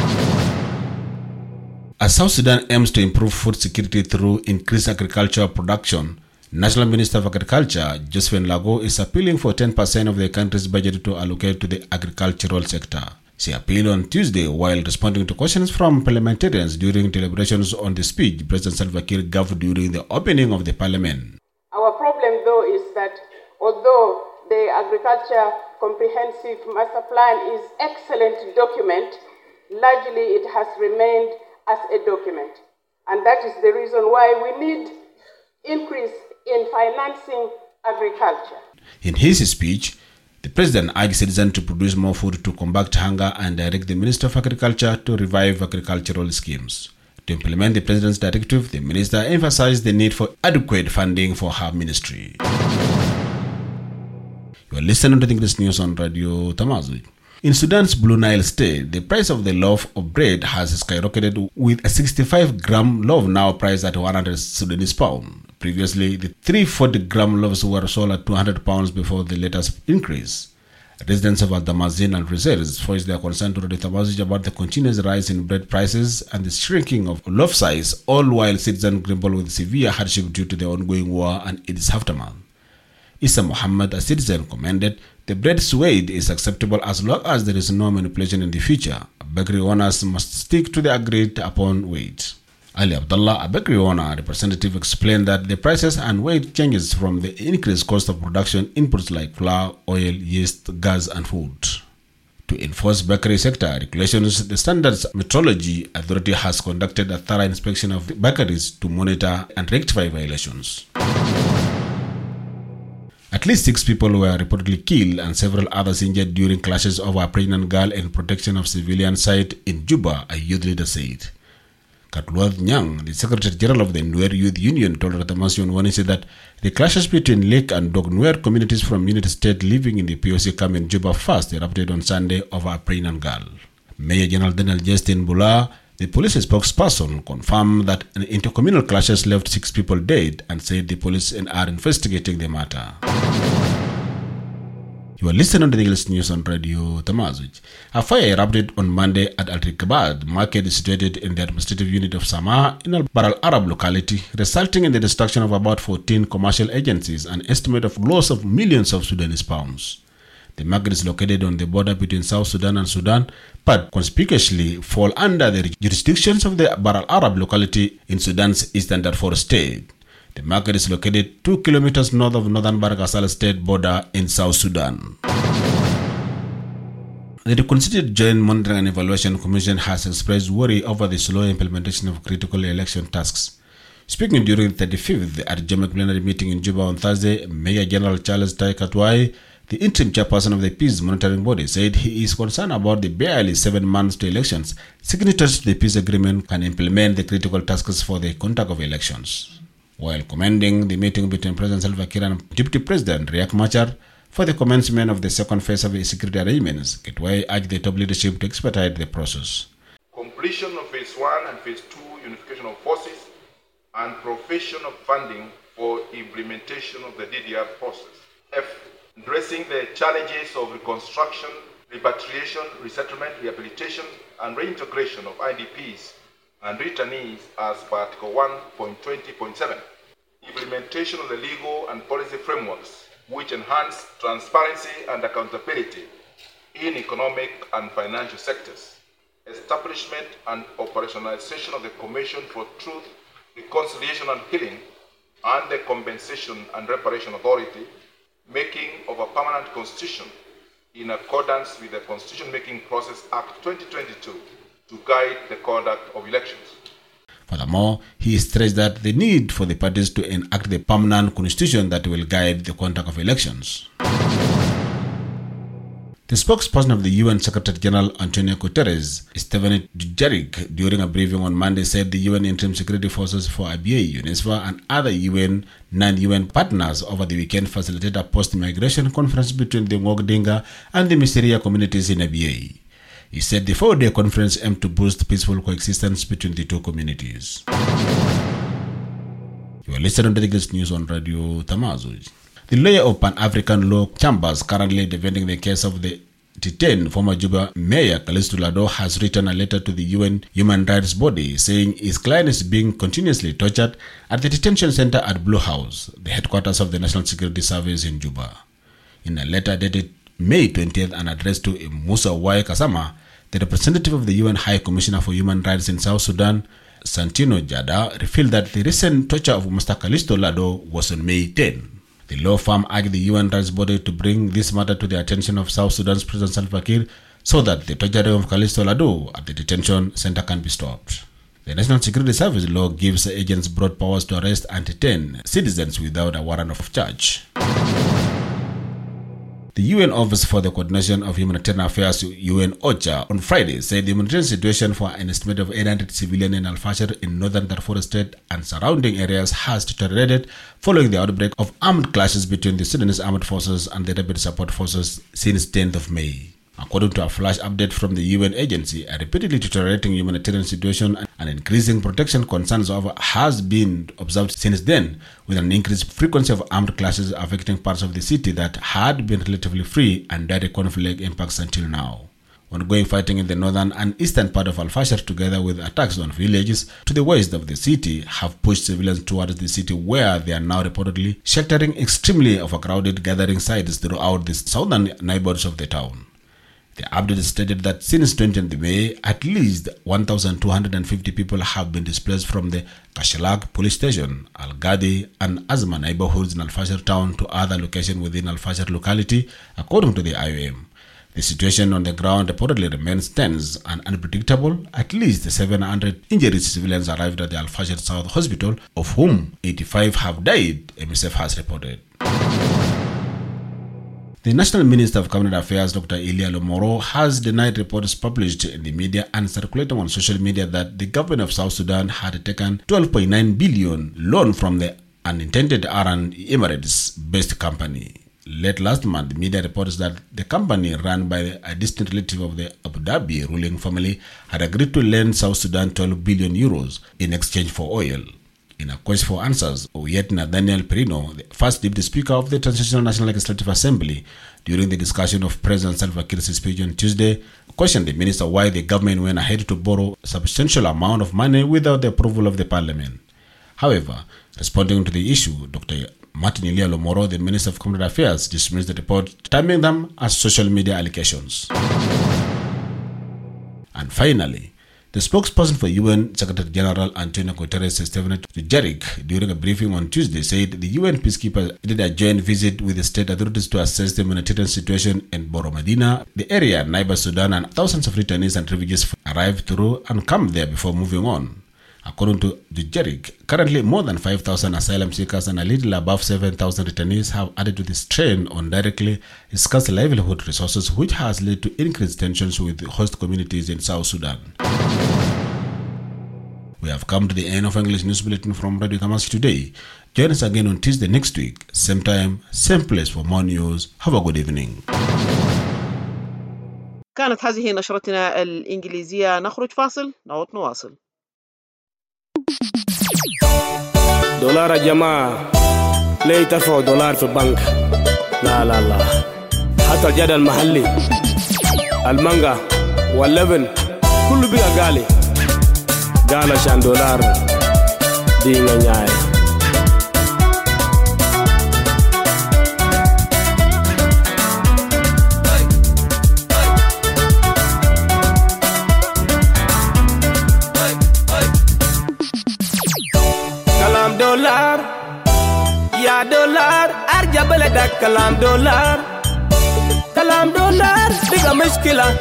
Speaker 11: As South Sudan aims to improve food security through increased agricultural production, National Minister of Agriculture, Josephine Lago, is appealing for 10% of the country's budget to allocate to the agricultural sector. She appealed on Tuesday while responding to questions from parliamentarians during deliberations on the speech President Salva Kiir gave during the opening of the parliament.
Speaker 13: Our problem, though, is that although the Agriculture Comprehensive Master Plan is an excellent document, largely it has remained as a document. And that is the reason why we need increase in financing agriculture. In
Speaker 11: his speech, the president urged citizens to produce more food to combat hunger and direct the Minister of Agriculture to revive agricultural schemes. To implement the president's directive, the minister emphasized the need for adequate funding for her ministry. You are listening to the English News on Radio Tamazwi. In Sudan's Blue Nile state, the price of the loaf of bread has skyrocketed, with a 65-gram loaf now priced at 100 Sudanese pounds. Previously, the 340-gram loaves were sold at 200 pounds before the latest increase. Residents of Al-Damazin and Reserves voiced their concern to Radio Tamazij about the continuous rise in bread prices and the shrinking of loaf size, all while citizens grapple with severe hardship due to the ongoing war and its aftermath. Issa Muhammad, a citizen, commended the bread's weight is acceptable as long as there is no manipulation in the future. Bakery owners must stick to the agreed upon weight. Ali Abdullah, a bakery owner representative, explained that the prices and weight changes from the increased cost of production inputs like flour, oil, yeast, gas, and food. To enforce bakery sector regulations, the Standards Metrology Authority has conducted a thorough inspection of the bakeries to monitor and rectify violations. At least 6 people were reportedly killed and several others injured during clashes over a pregnant girl and protection of civilian site in Juba, a youth leader said. Katluath Nyang, the Secretary General of the Nuer Youth Union, told Ratamasi on Wednesday that the clashes between Lake and Dog Nuer communities from Unity State living in the POC camp in Juba first erupted on Sunday over a pregnant girl. Mayor General Daniel Justin Bula, the police spokesperson, confirmed that intercommunal clashes left 6 people dead and said the police are investigating the matter. You are listening to the English News on Radio Tamazij. A fire erupted on Monday at Al-Rikabad market situated in the administrative unit of Samar in Al-Baral Arab locality, resulting in the destruction of about 14 commercial agencies and estimate of loss of millions of Sudanese pounds. The market is located on the border between South Sudan and Sudan, but conspicuously fall under the jurisdictions of the Baral Arab locality in Sudan's eastern Darfur state. The market is located 2 kilometers north of northern Bahr Ghazal state border in South Sudan. The reconstituted Joint Monitoring and Evaluation Commission has expressed worry over the slow implementation of critical election tasks. Speaking during the 35th Arjama plenary meeting in Juba on Thursday, Mayor General Charles Tai Katwai, the interim chairperson of the Peace Monitoring Body, said he is concerned about the barely 7 months to elections. Signatories to the peace agreement can implement the critical tasks for the conduct of elections. While commending the meeting between President Salva Kiir and Deputy President Riek Machar for the commencement of the second phase of the security arrangements, Katwai urged the top leadership to expedite the process.
Speaker 6: completion of Phase 1 and Phase 2 unification of forces, and provision of funding for implementation of the DDR process. F. Addressing the challenges of reconstruction, repatriation, resettlement, rehabilitation, and reintegration of IDPs and returnees as per Article 1.20.7. Implementation of the legal and policy frameworks which enhance transparency and accountability in economic and financial sectors. Establishment and operationalization of the Commission for Truth, Reconciliation and Healing and the Compensation and Reparation Authority, making of a permanent constitution in accordance with the Constitution Making Process Act 2022 to guide the conduct of elections.
Speaker 11: Furthermore, he stressed that the need for the parties to enact the permanent constitution that will guide the conduct of elections. The spokesperson of the UN Secretary General Antonio Guterres, Stephane Dujarric, during a briefing on Monday said the UN Interim Security Forces for ABA, UNESFA and other UN, non-UN partners over the weekend facilitated a post-migration conference between the Ngok-Dinga and the Miseria communities in ABA. He said the 4-day conference aimed to boost peaceful coexistence between the two communities. You are listening to the latest news on Radio Tamazuj. The lawyer of Pan-African Law Chambers currently defending the case of the detained former Juba Mayor Callisto Lado has written a letter to the UN human rights body saying his client is being continuously tortured at the detention center at Blue House, the headquarters of the National Security Service in Juba. In a letter dated May 20th and addressed to Musa Y. Kasama, the representative of the UN High Commissioner for Human Rights in South Sudan, Santino Jada, revealed that the recent torture of Mr. Callisto Lado was on May 10. The law firm urged the UN rights body to bring this matter to the attention of South Sudan's President Salva Kiir so that the torturing of Callisto Lado at the detention center can be stopped. The National Security Service law gives agents broad powers to arrest and detain citizens without a warrant of charge. The UN Office for the Coordination of Humanitarian Affairs, UN OCHA, on Friday said the humanitarian situation for an estimate of 800 civilians in Al-Fashir in northern Darfur State and surrounding areas has deteriorated following the outbreak of armed clashes between the Sudanese Armed Forces and the Rapid Support Forces since 10th of May. According to a flash update from the UN agency, a repeatedly deteriorating humanitarian situation and increasing protection concerns has been observed since then, with an increased frequency of armed clashes affecting parts of the city that had been relatively free and direct conflict impacts until now. Ongoing fighting in the northern and eastern part of Al-Fashir, together with attacks on villages to the west of the city, have pushed civilians towards the city, where they are now reportedly sheltering extremely overcrowded gathering sites throughout the southern neighborhoods of the town. The update stated that since 20th May, at least 1,250 people have been displaced from the Kashalag police station, Al-Gadi and Azma neighborhoods in Al-Fashir town to other locations within Al-Fashir locality, according to the IOM. The situation on the ground reportedly remains tense and unpredictable. At least 700 injured civilians arrived at the Al-Fashir South Hospital, of whom 85 have died, MSF has reported. The National Minister of Cabinet Affairs, Dr. Ilia Lomoro, has denied reports published in the media and circulating on social media that the government of South Sudan had taken $12.9 billion loan from the unintended Aran Emirates-based company. Late last month, the media reports that the company, run by a distant relative of the Abu Dhabi ruling family, had agreed to lend South Sudan 12 billion euros in exchange for oil. In a quest for answers, Oyetna Daniel Perino, the first Deputy Speaker of the Transitional National Legislative Assembly, during the discussion of President Salva Kiir's speech on Tuesday, questioned the minister why the government went ahead to borrow a substantial amount of money without the approval of the parliament. However, responding to the issue, Dr. Martin Ilia Lomoro, the Minister of Cabinet Affairs, dismissed the report, terming them as social media allegations. And finally, the spokesperson for UN Secretary General Antonio Guterres, Stephane Dujarric, during a briefing on Tuesday, said the UN peacekeepers did a joint visit with the state authorities to assess the humanitarian situation in Boromadina, the area neighbor Sudan, and thousands of returnees and refugees arrived through and camped there before moving on. According to Dujarric, currently more than 5,000 asylum seekers and a little above 7,000 returnees have added to the strain on directly scarce livelihood resources, which has led to increased tensions with host communities in South Sudan. We have come to the end of English News Bulletin from Radio Tamazuj today. Join us again on Tuesday next week, same time, same place for more news. Have a good evening.
Speaker 1: كانت هذه نشرتنا الإنجليزية. نخرج فاصل نعود نواصل.
Speaker 14: دولار يا جماعة، ليه ترفعوا دولار في البنك؟ لا لا لا، حتى الجدل المحلي المانجا واللبن كله بقى غالي، قال عشان دولار دي نياي. كلام دولار يا دولار ارجع بلدك، كلام دولار كلام دولار بقى مشكلة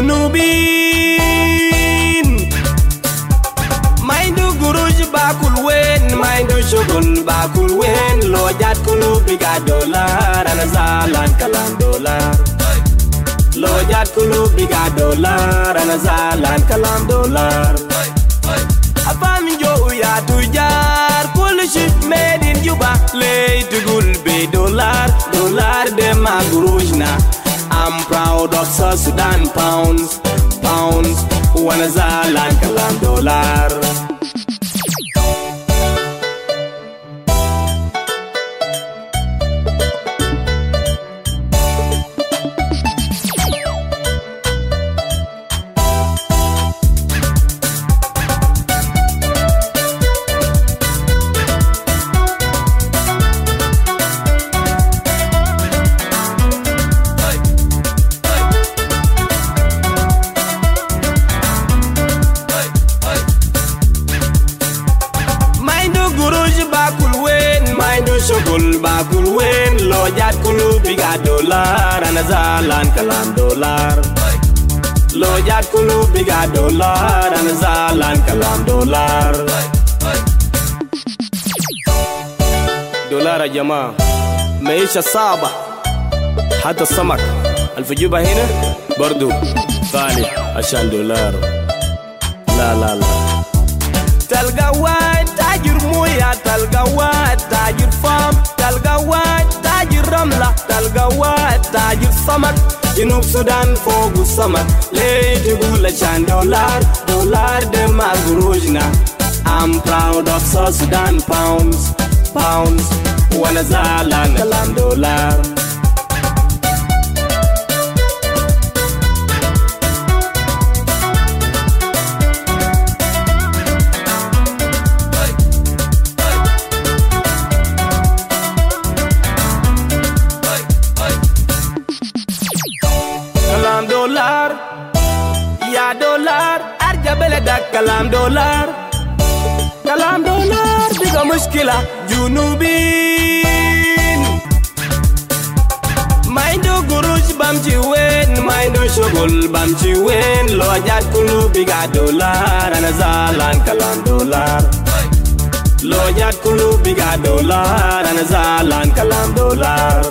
Speaker 14: جنوبين، ما عنده قروش باكل وين، ما عنده شغل باكل وين، لو جات كله بقى دولار. أنا زعلان كلام دولار، لو جات كله بقى دولار. أنا زعلان كلام دولار. أفهم جو يا تجار كل شيء made in Juba، ليه تقول بدولار؟ دولار ده ما قروشنا. I'm proud of South Sudan pounds، pounds وانا زعلان كلام دولار. شغل باكل وين، لو جات كله بقى دولار. أنا زعلان كلام دولار، لو جات كله بقى دولار. أنا زعلان كلام دولار. دولار يا جماعة معيشة صعبة، حتى السمك الفجوبة هنا برضو غالي عشان دولار. لا لا لا، تلقى واحد تاجر موية، تلقى واحد تاجر فام، تلقى واحد تاجر رملة، تلقى واحد تاجر سمك. جنوب السودان فوق السمك، ليه تقول عشان دولار؟ دولار ده ما قروشنا. I'm proud of South Sudan pounds، pounds وانا زعلان كلام دولار. دولار يا دولار ارجع بلدك، كلام دولار كلام دولار بقى مشكلة جنوبين، ما عنده قروش بمشي وين، ما عنده شغل بمشي وين، لو جات كله بقى دولار. أنا زعلان كلام دولار، لو جات كله بقى دولار. أنا زعلان كلام دولار.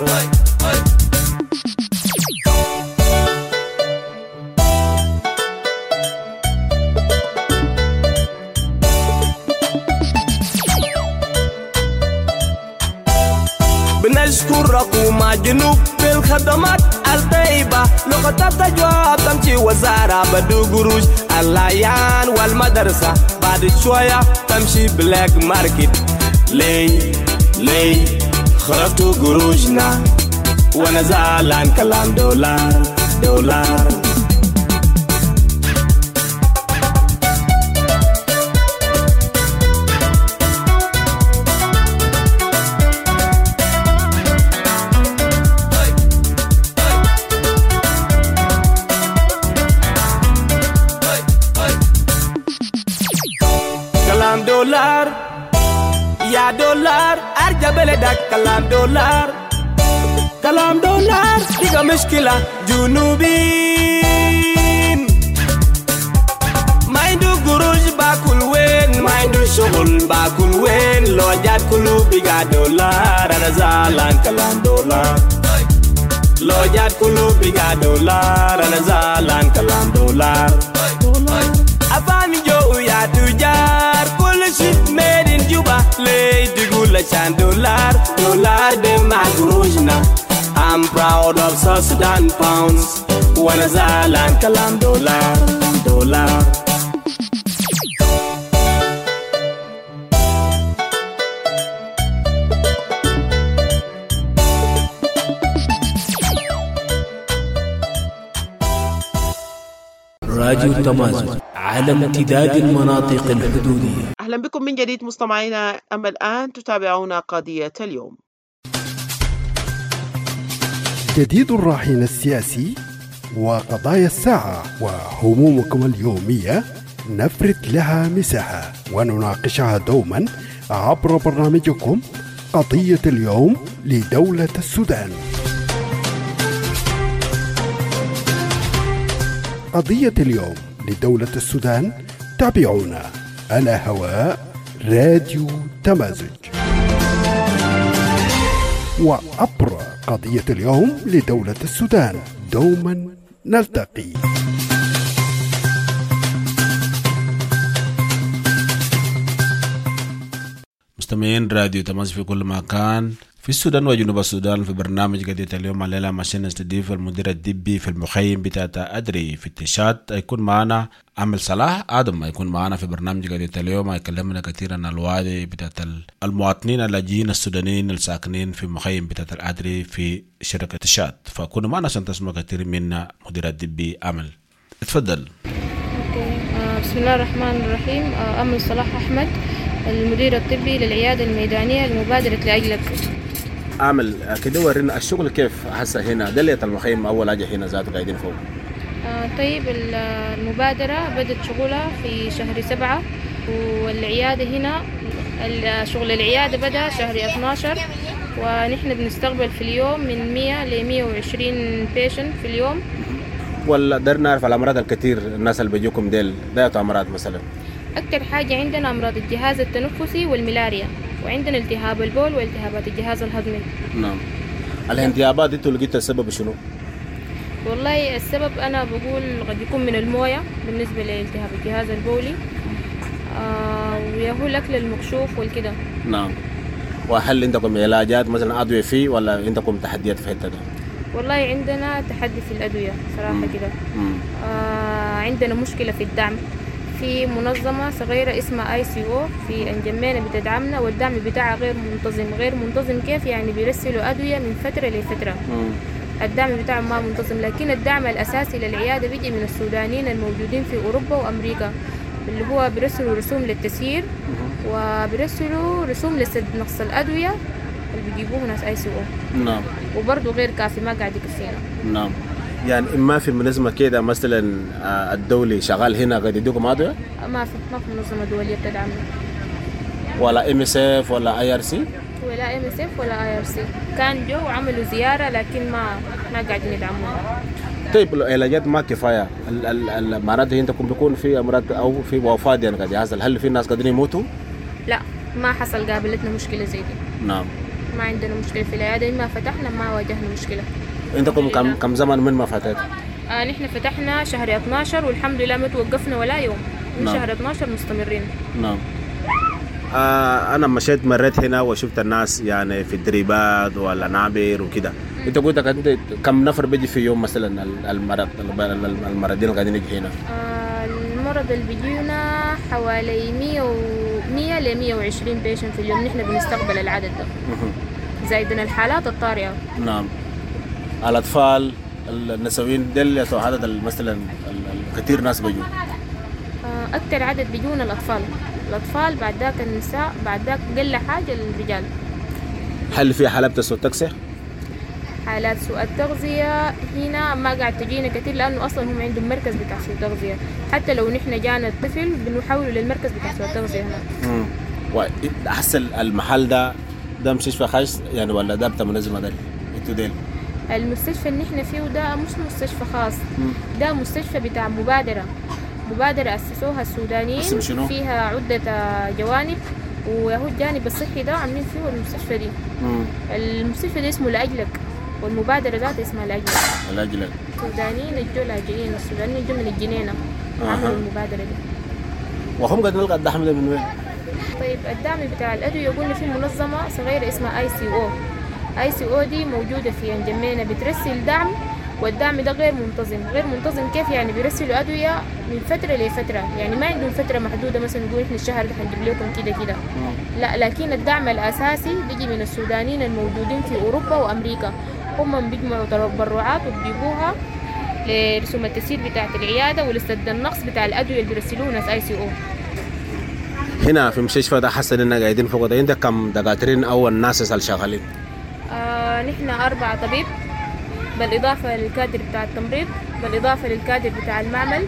Speaker 14: بنشكر حكومة جنوب بالخدمات الطيبة، لقطات جواب تمشي وزارة بدو قروش، العيان والمدرسة بعد شوية تمشي بلاك ماركت. ليه خرفتوا قروشنا وانا زعلان كلام دولار دولار. دولار يا دولار ارجع بلدك، كلام دولار كلام دولار بقى مشكلة جنوبين، ما عنده قروش باكل وين، ما عنده شغل باكل وين، لو جات كله بقى دولار. أنا زعلان كلام دولار، لو جات كله بقى دولار. أنا زعلان كلام دولار. أفهم جو يا تجار كل شيء made in Juba، ليه تقول عشان دولار؟ دولار ده ما قروشنا. I'm proud of South Sudan pounds وانا زعلان كلام دولار دولار.
Speaker 2: راديو التمازج على امتداد المناطق الحدودية.
Speaker 1: أهلا بكم من جديد مستمعينا. أما الآن تتابعون قضية اليوم.
Speaker 15: جديد الراهن السياسي وقضايا الساعة وهمومكم اليومية نفرد لها مساحة ونناقشها دوما عبر برنامجكم قضية اليوم لدولة السودان. قضية اليوم لدولة السودان تابعونا على هواء راديو تمازج. وعبر قضية اليوم لدولة السودان دوما نلتقي.
Speaker 11: مستمعين راديو تمازج في كل مكان في السودان وجنوب السودان. في برنامج قضية اليوم الليلة ماشين نستضيف المدير الدبي في المخيم بتاع أدري في التشات. يكون معنا عامل صلاح آدم، يكون معنا في برنامج قضية اليوم، يكلمنا كثيرا عن الوادي بتاع المواطنين اللاجئين السودانيين الساكنين في مخيم بتاع الأدري في شركة التشات. فكونوا معنا عشان تسمعوا كثير منا مدير الدبي عامل. اتفضل.
Speaker 16: بسم الله الرحمن الرحيم. أمل صلاح أحمد، المدير الطبي للعيادة الميدانية لمبادرة لأجلك.
Speaker 11: عامل كده ورينا الشغل كيف هسه هنا دلية المخيم أول حاجة هنا ذات قاعدين فوق.
Speaker 16: طيب المبادرة بدت شغلها في شهر 7 والعيادة هنا شغل العيادة بدأ شهر 12 ونحن بنستقبل في اليوم من 100 ل 120 بيشن في اليوم.
Speaker 11: ولا در نعرف الأمراض الكثير الناس اللي بيجوكم ده أمراض مثلا؟
Speaker 16: أكثر حاجة عندنا أمراض الجهاز التنفسي والملاريا، وعندنا التهاب البول والتهابات الجهاز الهضمي.
Speaker 11: نعم. الالتهابات دي لقيت السبب شنو؟
Speaker 16: والله السبب أنا بقول قد يكون من الموية بالنسبة لالتهاب الجهاز البولي ويهو الأكل المكشوف والكده.
Speaker 11: نعم. وهل عندكم علاجات مثلا أدوية فيه ولا عندكم تحديات في الحتة ده؟
Speaker 16: والله عندنا تحدي في الأدوية صراحة كده. عندنا مشكلة في الدعم. في منظمة صغيرة اسمها ICO في أنجمينا بتدعمنا، والدعم بتاعها غير منتظم كيف يعني بيرسلوا أدوية من فترة لفترة. الدعم بتاعهم ما منتظم، لكن الدعم الأساسي للعيادة بيجي من السودانيين الموجودين في أوروبا وأمريكا، اللي هو بيرسلوا رسوم للتسيير وبيرسلوا رسوم لسد نقص الأدوية اللي بيجيبوه ناس ICO.
Speaker 11: نعم.
Speaker 16: وبرضه غير كافي، ما قاعد يكفينا.
Speaker 11: نعم. يعني ما في منظمة كده مثلا الدولي شغال هنا قاعد يدوكم أدوية؟
Speaker 16: ما في منظمة دولية بتدعمنا.
Speaker 11: ولا MSF ولا IRC؟
Speaker 16: ولا MSF ولا IRC. كان جو وعملوا زيارة لكن ما قاعدين يدعموها.
Speaker 11: طيب العلاجات ما كفاية، معناته عندكم بيكون في أمراض أو في وفاة يعني قاعد يحصل، هل في ناس قاعدين يموتوا؟
Speaker 16: لا ما حصل، قابلتنا مشكلة زي دي.
Speaker 11: نعم.
Speaker 16: ما عندنا مشكلة في العيادة، ما فتحنا ما واجهنا مشكلة.
Speaker 11: عندكم كم زمن من ما فتحت؟
Speaker 16: نحن فتحنا شهر 12 والحمد لله ما توقفنا ولا يوم من
Speaker 11: نعم.
Speaker 16: شهر 12 مستمرين.
Speaker 11: نعم. أنا مريت هنا وشفت الناس يعني في الدريبات والعنابر وكده. أنت قلت أنت كم نفر بيجي في يوم مثلا المرضين اللي قاعدين يجي هنا؟
Speaker 16: المرضى اللي بيجينا حوالي 100 ل 120 بيشن في اليوم، نحن بنستقبل العدد ده زائدنا الحالات الطارئة.
Speaker 11: نعم. الأطفال النسويين دل عدد مثلا كثير ناس بيجوا؟
Speaker 16: أكثر عدد بيجونا الأطفال بعد ذاك النساء، بعد ذاك قل حاجة الرجال.
Speaker 11: هل في حالات سوء التغذية؟
Speaker 16: حالات سوء التغذية هنا ما قاعد تجينا كثير، لأنه أصلا هم عندهم مركز بتاع سوء التغذية. حتى لو نحن جانا الطفل بنحوله للمركز بتاع سوء التغذية هنا.
Speaker 11: وأحس المحل ده مستشفى خاص يعني ولا ده بتاع منظمة ده؟
Speaker 16: المستشفى اللي نحن فيه ده مش مستشفى خاص، ده مستشفى بتاع مبادرة أسسوها السودانيين، فيها عدة جوانب، وهو الجانب الصحي ده عاملين فيه المستشفى دي. المستشفى ده اسمه لأجلك، والمبادرة ذات اسمها لأجلك. السودانيين الجو لاجئين، السودانيين الجو من الجنينة عملوا المبادرة دي.
Speaker 11: وهم قد نلقى الدعم ده من وين؟
Speaker 16: طيب الدعم بتاع الأدوية قلنا في منظمة صغيرة اسمها ICO دي موجودة في أنجمينا، بترسل دعم والدعم ده غير منتظم. كيف يعني؟ بيرسلوا أدوية من فترة لفترة، يعني ما عندهم فترة محدودة مثلا يقول إحنا الشهر ده حنجيب لكم كده. لا، لكن الدعم الأساسي بيجي من السودانيين الموجودين في أوروبا وأمريكا. هم بيجمعوا تبرعات وبيجيبوها لرسوم التسيير بتاعة العيادة ولسد النقص بتاع الأدوية اللي بيرسلوه ناس ICO.
Speaker 17: هنا في المستشفى ده حاسة إننا قاعدين فوق ده، عندك كم دكاترين أو الناس اللي شغالين؟
Speaker 16: نحن 4 طبيب بالإضافة للكادر بتاع التمريض بالإضافة للكادر بتاع المعمل.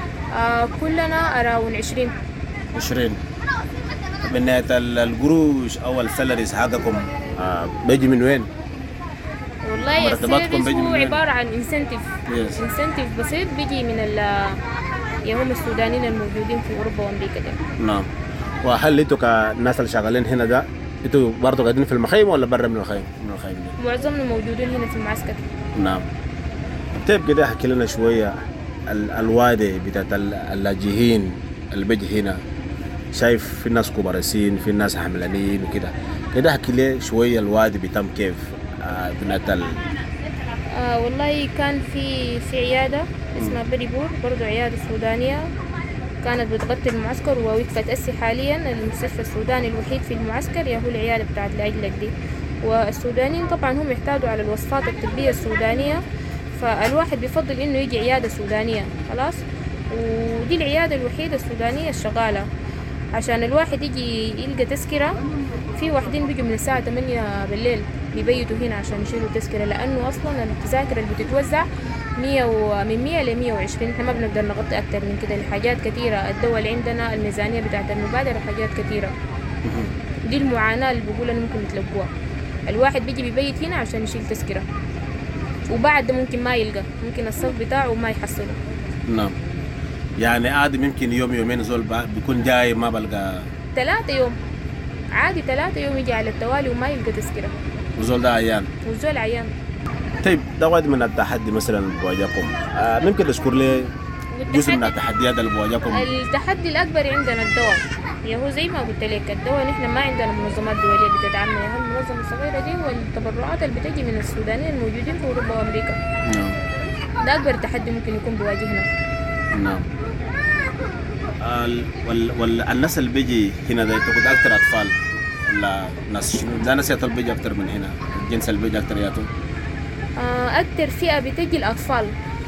Speaker 16: كلنا أراون 20.
Speaker 17: من ناحية القروش أو السالاريز حقكم بيجي من وين؟
Speaker 16: والله السالاريز هو عبارة عن انسنتيف بسيط بيجي من هم السودانيين الموجودين في أوروبا وأمريكا ده.
Speaker 17: نعم. وهل انتوا كناس اللي شغالين هنا ده انتوا برضه قاعدين في المخيم ولا برا من الخيم؟
Speaker 16: معظمنا موجودين هنا في المعسكر.
Speaker 17: نعم. طيب كده احكي لنا شويه الوادي بتاعت اللاجئين اللي بيجي هنا، شايف في ناس كبارسين في ناس حملانين وكده، كده احكي لي شويه الوادي بيتم كيف بنات
Speaker 16: والله كان في عياده اسمها بريبور برضو عياده سودانيه كانت بتغطي المعسكر ووقفت أسي حاليا المستشفى السوداني الوحيد في المعسكر هو العيادة بتاعت العجلك دي. والسودانيين طبعا هم يحتاجوا على الوصفات الطبية السودانية، فالواحد بيفضل انه يجي عيادة سودانية خلاص، ودي العيادة الوحيدة السودانية الشغالة عشان الواحد يجي يلقى تذكرة. في واحدين بيجوا من الساعة 8 بالليل بيبيتوا هنا عشان يشيلوا تذكرة، لأنه أصلا التذاكر اللي بتتوزع من 100 ل 120. احنا ما بنقدر نغطي أكتر من كده لحاجات كثيرة. الدول اللي عندنا الميزانية بتاعت المبادرة حاجات كثيرة. دي المعاناة اللي بقول أنا ممكن تلقوها. الواحد بيجي بيبيت هنا عشان يشيل تذكرة، وبعد ممكن ما يلقى، ممكن الصف بتاعه ما يحصله.
Speaker 17: نعم. يعني عادي ممكن يوم يومين زول بيكون جاي ما بلقى
Speaker 16: 3 يوم عادي 3 يوم يجي على التوالي وما يلقى تذكرة،
Speaker 17: وزول ده عيان
Speaker 16: وزول عيان.
Speaker 17: طيب ده واحد من التحدي مثلا بواجهكم، ممكن تذكر لي جزء من التحديات اللي بواجهكم؟
Speaker 16: التحدي الأكبر عندنا الدواء. هو زي ما قلت لك الدواء نحن ما عندنا منظمات دولية بتدعمنا، هي المنظمة الصغيرة دي والتبرعات اللي بتجي من السودانيين الموجودين في أوروبا وأمريكا.
Speaker 17: نعم.
Speaker 16: ده أكبر تحدي ممكن يكون بواجهنا.
Speaker 17: نعم. والناس اللي بيجي هنا ده تكون أكثر أطفال ولا ناس شنو؟ ده ناس يطل بيجي أكثر من هنا، الجنس اللي بيجي أكثر ياتو؟
Speaker 16: أكثر فئة بتجي الأطفال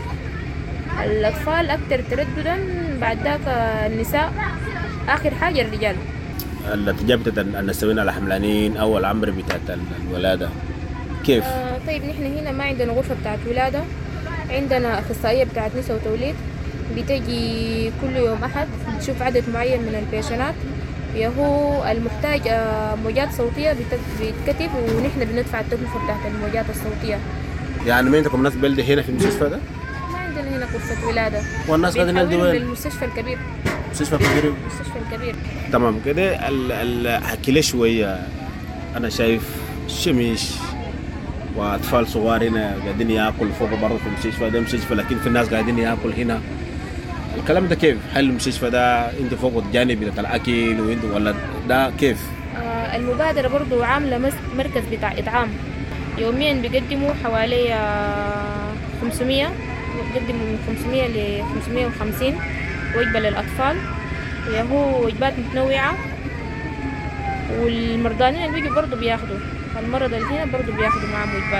Speaker 16: أكثر ترددا، بعد ذاك النساء، آخر حاجة الرجال.
Speaker 17: الاتجاه بتاعت النسوين على حملانين أو العمر بتاعت الولادة كيف؟
Speaker 16: طيب نحن هنا ما عندنا غرفة بتاعت ولادة، عندنا أخصائية بتاعت نساء وتوليد بتجي كل يوم أحد بتشوف عدد معين من البيشنات، يهو المحتاج موجات صوتية بيتكتب ونحن بندفع التكلفة بتاعت الموجات الصوتية.
Speaker 17: يعني ما عندكم ناس بلدة هنا في المستشفى ده؟
Speaker 16: ما عندنا هنا غرفة ولادة.
Speaker 17: والناس قاعدين يلدوا وين؟
Speaker 16: للمستشفى الكبير.
Speaker 17: المستشفى الكبير؟
Speaker 16: المستشفى الكبير.
Speaker 17: تمام كده. حكي لي شوية، أنا شايف شميش وأطفال صغار هنا قاعدين ياكل فوق برضه في المستشفى ده مستشفى، لكن في الناس قاعدين ياكل هنا. الكلام ده كيف؟ هل المستشفى ده انت فوق الجانب بتاع الاكل وانت ولا ده كيف؟
Speaker 16: المبادره برضو عامله مركز بتاع اطعام، يوميا بيقدموا حوالي 500 بيقدموا من 500 ل 550 وجبه للاطفال، وهو وجبات متنوعه. والمرضانين اللي بيجوا برضو بياخدوا، المرضى اللي هنا برضو بياخدوا معهم وجبات.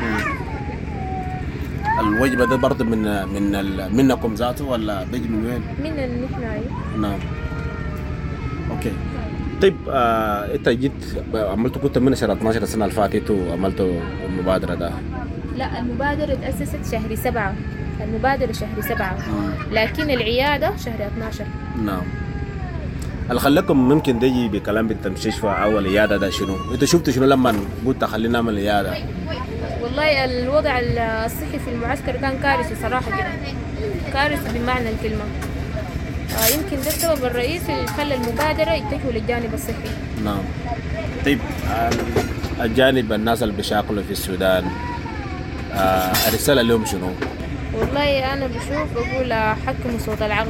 Speaker 17: الوجبة ده برضه منكم ذاته ولا بيجي من وين؟
Speaker 16: من نحن.
Speaker 17: نعم. اوكي. طيب انت جيت عملتوا كنت من شهر 12 السنة اللي فاتت وعملتوا المبادرة ده؟
Speaker 16: لا، المبادرة تأسست شهر 7. المبادرة شهر 7 لكن العيادة شهر 12.
Speaker 17: نعم. اللي خلاكم ممكن تجي بكلام بنت المستشفى او العيادة ده شنو؟ انت شفت شنو لما قلت خلينا نعمل عيادة؟
Speaker 16: والله الوضع الصحي في المعسكر كان كارثي صراحة كده، كارثي بمعنى الكلمة. يمكن ده السبب الرئيسي اللي خلى المبادرة يتجهوا للجانب الصحي.
Speaker 17: نعم. طيب الجانب الناس اللي بيشاكلوا في السودان الرسالة لهم شنو؟
Speaker 16: والله أنا بقول حكموا صوت العقل.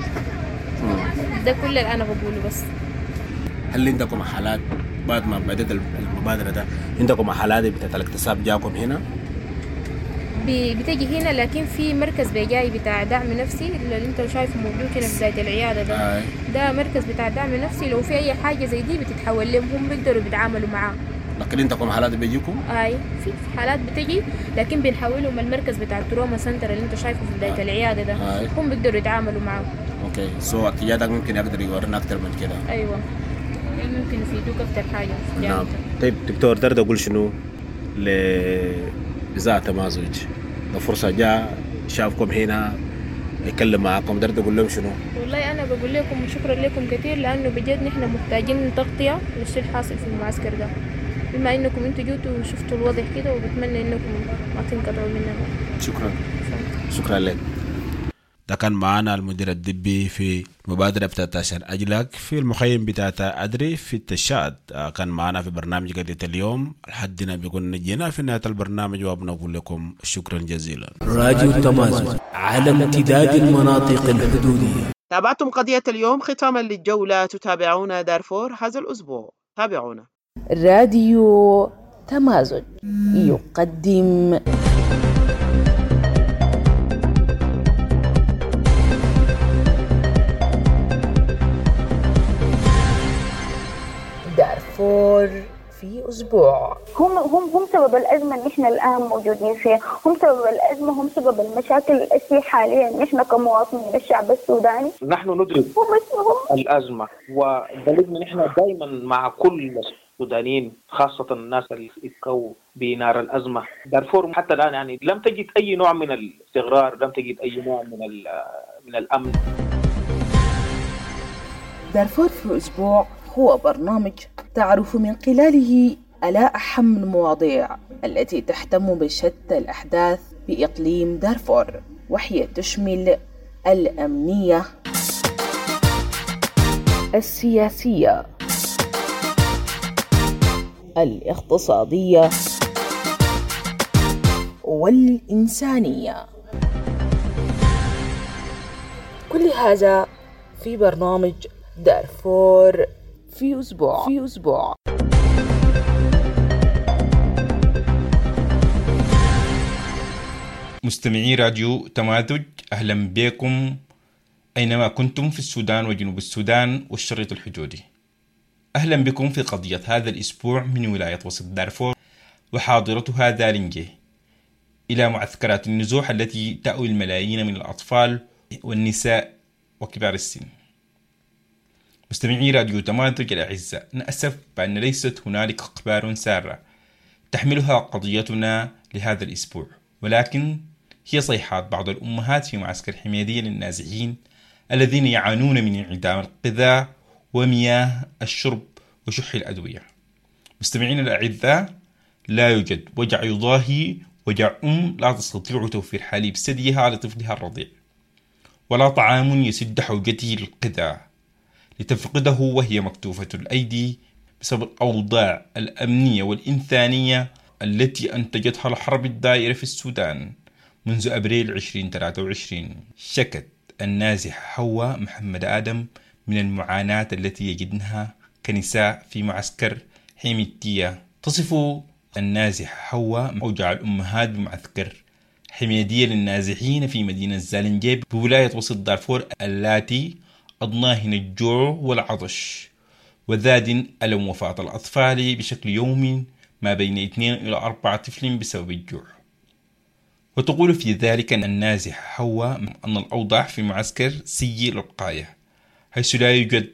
Speaker 16: ده كل اللي أنا بقوله بس.
Speaker 17: هل عندكم حالات بعد ما بدأت المبادرة ده عندكم حالات بتاعت الاكتساب جاكم هنا؟
Speaker 16: بتجي هنا، لكن في مركز بجاي بتاع دعم نفسي اللي انت شايفه موجود هنا في بداية العيادة ده مركز بتاع دعم نفسي. لو في اي حاجة زي دي بتتحول لهم، هم بيقدروا بيتعاملوا معاه.
Speaker 17: لكن انتكم حالات بيجيكم؟
Speaker 16: في حالات بتجي، لكن بنحولهم المركز بتاع التروما سنتر اللي انت شايفه في بداية العيادة ده. هم بيقدروا يتعاملوا معاه.
Speaker 17: اوكي، سو عيادك ممكن يقدر يورينا اكتر من كده.
Speaker 16: ايوه، ممكن يفيدوك اكتر حاجة.
Speaker 17: نعم. طيب دكتور، تقدر تقول شنو لإذاعة تمازج؟ لو فرصة جاء شافكم هنا يكلم معكم، تقدر تقول لهم شنو؟
Speaker 16: والله أنا بقول لكم شكرا لكم كثير، لأنه بجد نحن محتاجين تغطية للشيء الحاصل في المعسكر ده، بما إنكم أنتوا جوتوا وشفتوا الوضع كده، وبتمنى إنكم ما تنقطعوا مننا.
Speaker 17: شكرا لك.
Speaker 11: ده كان معانا المدير الدبي في مبادرة بتاعت عشان أجلك في المخيم بتاعت أدري في التشاد. كان معانا في برنامج قضية اليوم. لحدنا بيكون نجينا في نهاية البرنامج، وبنقول لكم شكرا جزيلا.
Speaker 2: راديو تمازج على امتداد المناطق الحدودية.
Speaker 1: تابعتم قضية اليوم. ختاما للجولة تتابعون دارفور هذا الأسبوع. تابعونا.
Speaker 18: راديو تمازج يقدم دارفور في أسبوع.
Speaker 19: هم سبب الأزمة اللي إحنا الآن موجودين فيها، هم سبب الأزمة، هم سبب المشاكل التي حاليا إحنا كمواطنين الشعب السوداني.
Speaker 20: نحن ندرك الأزمة، ودليلنا نحن دائما مع كل السودانيين، خاصة الناس اللي يتكوا بنار الأزمة. دارفور حتى الآن يعني لم تجد أي نوع من الاستقرار، لم تجد أي نوع من الأمن.
Speaker 18: دارفور في أسبوع هو برنامج تعرف من خلاله على أهم المواضيع التي تهتم بشتى الأحداث بإقليم دارفور، وهي تشمل الأمنية، السياسية، الاقتصادية، والإنسانية. كل هذا في برنامج دارفور في أسبوع.
Speaker 21: مستمعي راديو تمازج، أهلا بكم أينما كنتم في السودان وجنوب السودان والشريط الحدودي. أهلا بكم في قضية هذا الأسبوع من ولاية وسط دارفور وحاضرتها دالنجي إلى معسكرات النزوح التي تأوي الملايين من الأطفال والنساء وكبار السن. مستمعي راديو تمازج الأعزاء، نأسف بأن ليست هنالك أخبار سارة تحملها قضيتنا لهذا الأسبوع، ولكن هي صيحات بعض الأمهات في معسكر حميدية للنازحين الذين يعانون من انعدام الغذاء ومياه الشرب وشح الأدوية. مستمعين الأعزاء، لا يوجد وجع يضاهي وجع لا تستطيع توفير حليب ثديها لطفلها الرضيع، ولا طعام يسد حوجته للغذاء لتفقده وهي مكتوفة الأيدي بسبب الأوضاع الأمنية والإنسانية التي أنتجتها الحرب الدائرة في السودان منذ أبريل 2023. شكت النازحة حواء محمد آدم من المعاناة التي يجدنها كنساء في معسكر حميدية. تصف النازحة حواء أوجاع الأمهات بمعسكر حميدية للنازحين في مدينة زالنجيب بولاية وسط دارفور التي أضناهن الجوع والعطش وزاد ألم وفاة الأطفال بشكل يومي ما بين 2 إلى 4 طفل بسبب الجوع. وتقول في ذلك أن النازحة حواء أن الأوضاع في المعسكر سيء للغاية، حيث لا يوجد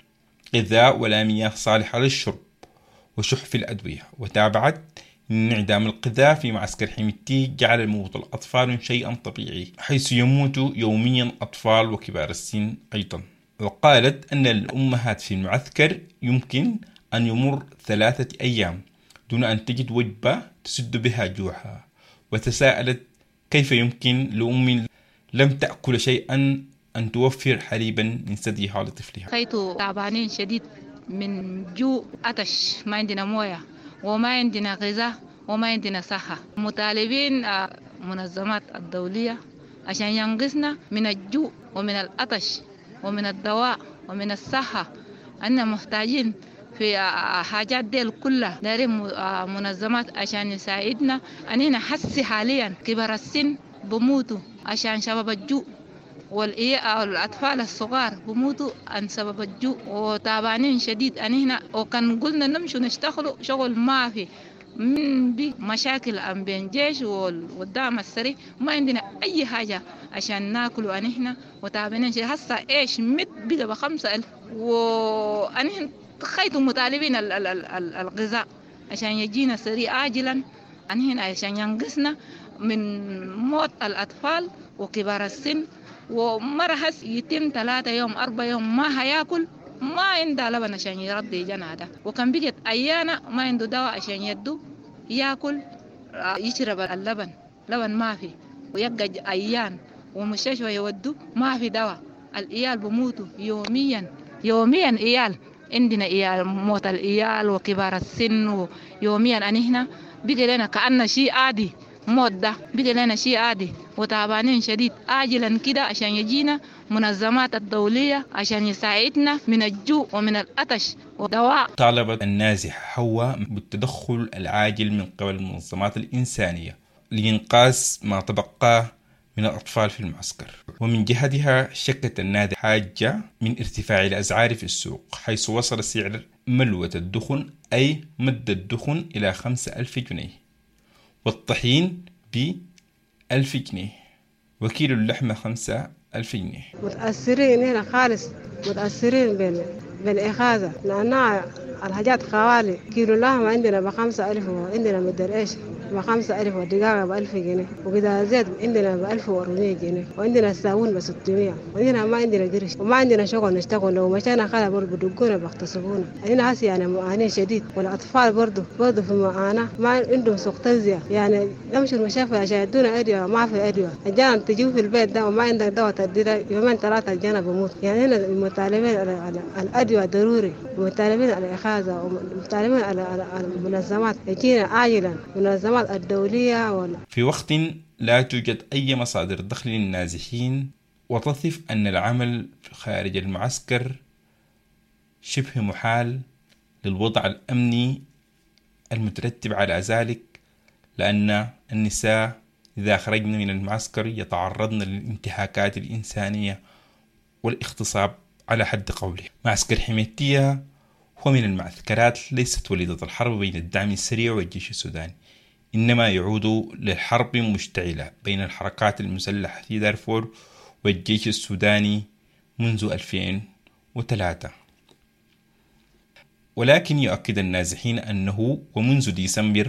Speaker 21: غذاء ولا مياه صالحة للشرب وشح في الأدوية. وتابعت أن انعدام الغذاء في معسكر حميدتي جعل موت الأطفال شيئا طبيعي، حيث يموت يوميا أطفال وكبار السن أيضا. وقالت أن الأمهات في المعسكر يمكن أن يمر 3 أيام دون أن تجد وجبة تسد بها جوعها، وتساءلت كيف يمكن لأم لم تأكل شيئا أن توفر حليبا من ثديها لطفلها.
Speaker 22: خيطوا تعبانين شديد من جوع، عطش، ما عندنا موية وما عندنا غذاء وما عندنا صحة. مطالبين منظمات الدولية عشان ينقذنا من الجوع ومن العطش ومن الدواء ومن الصحة. أننا محتاجين في حاجات ديل كلها، دايرين منظمات عشان يساعدنا. أننا حسي حاليا كبار السن بموتوا عشان سبب الجوع، والأطفال الصغار بموتوا عن سبب الجوع، وتعبانين شديد. أننا وكان قلنا نمشوا نشتغلوا شغل ما في من مشاكل بين جيش والدعم السري، ما عندنا أي حاجة عشان ناكلوا أنهنا وتعبانين شيء. هسا إيش مت بقى ب5,000، وأنهن خيطوا مطالبين الغذاء عشان يجينا سريع عاجلا، أنهن عشان ينقصنا من موت الأطفال وكبار السن. ومرهس يتم 3 يوم 4 يوم ما هياكل، ما عنده لبن عشان يرضي جناده، وكان بيجت أيانا ما عنده دواء عشان يدو ياكل يشرب اللبن، لبن ما في، ويبقى أيان ومستشفى يودو ما في دواء. الإيال بموتوا يوميا إيال، عندنا إيال موت الإيال وكبار السن يوميا. أنهنا بيجي لنا كأن شيء عادي، موت ده بيجي لنا شيء عادي، وتعبانين شديد عاجلا كده عشان يجينا منظمات الدولية عشان يساعدنا من الجوع ومن العطش ودواء.
Speaker 21: طالبت النازحة حواء بالتدخل العاجل من قبل المنظمات الإنسانية لإنقاذ ما تبقى من الأطفال في المعسكر. ومن جهتها شكت النازحة حاجة من ارتفاع الأسعار في السوق، حيث وصل سعر ملوة الدخن أي مد الدخن إلى 5,000 جنيه، والطحين ب1,000 جنيه، وكيلو اللحمة 5,000 جنيه.
Speaker 3: متأثرين هنا خالص، متأثرين بالإخاذة، لأنها الحاجات خوالي. كيلو اللحمة عندنا ب5,000، وعندنا مدر إيش ب5,000، والدقاقة ب1,000 جنيه، وقطع زيت عندنا ب1,400 جنيه، وعندنا الصابون ب600، وعندنا ما عندنا قرش وما عندنا شغل نشتغل. لو مشينا خلا برضه بدقونا بيغتصبونا. هنا هسي يعني معاناة شديد، والأطفال برضه في معاناة، ما عندهم سوق تغذية، يعني يمشوا المشافى عشان يدونا أدوية، ما في أدوية. الجانا تجيب في البيت ده وما عندك دواء تدير 2-3 الجانا بموت. يعني هنا المطالبين على الأدوية ضروري، ومطالبين على الإخاذة، ومطالبين على المنظمات يجينا عاجلا، منظمات الدولية.
Speaker 21: في وقت لا توجد أي مصادر دخل للنازحين، وتصف أن العمل خارج المعسكر شبه محال للوضع الأمني المترتب على ذلك، لأن النساء إذا خرجن من المعسكر يتعرضن للانتهاكات الإنسانية والاغتصاب على حد قوله. معسكر حميتية هو من المعسكرات ليست وليدة الحرب بين الدعم السريع والجيش السوداني، إنما يعود للحرب مشتعلة بين الحركات المسلحة في دارفور والجيش السوداني منذ 2003. ولكن يؤكد النازحين أنه ومنذ ديسمبر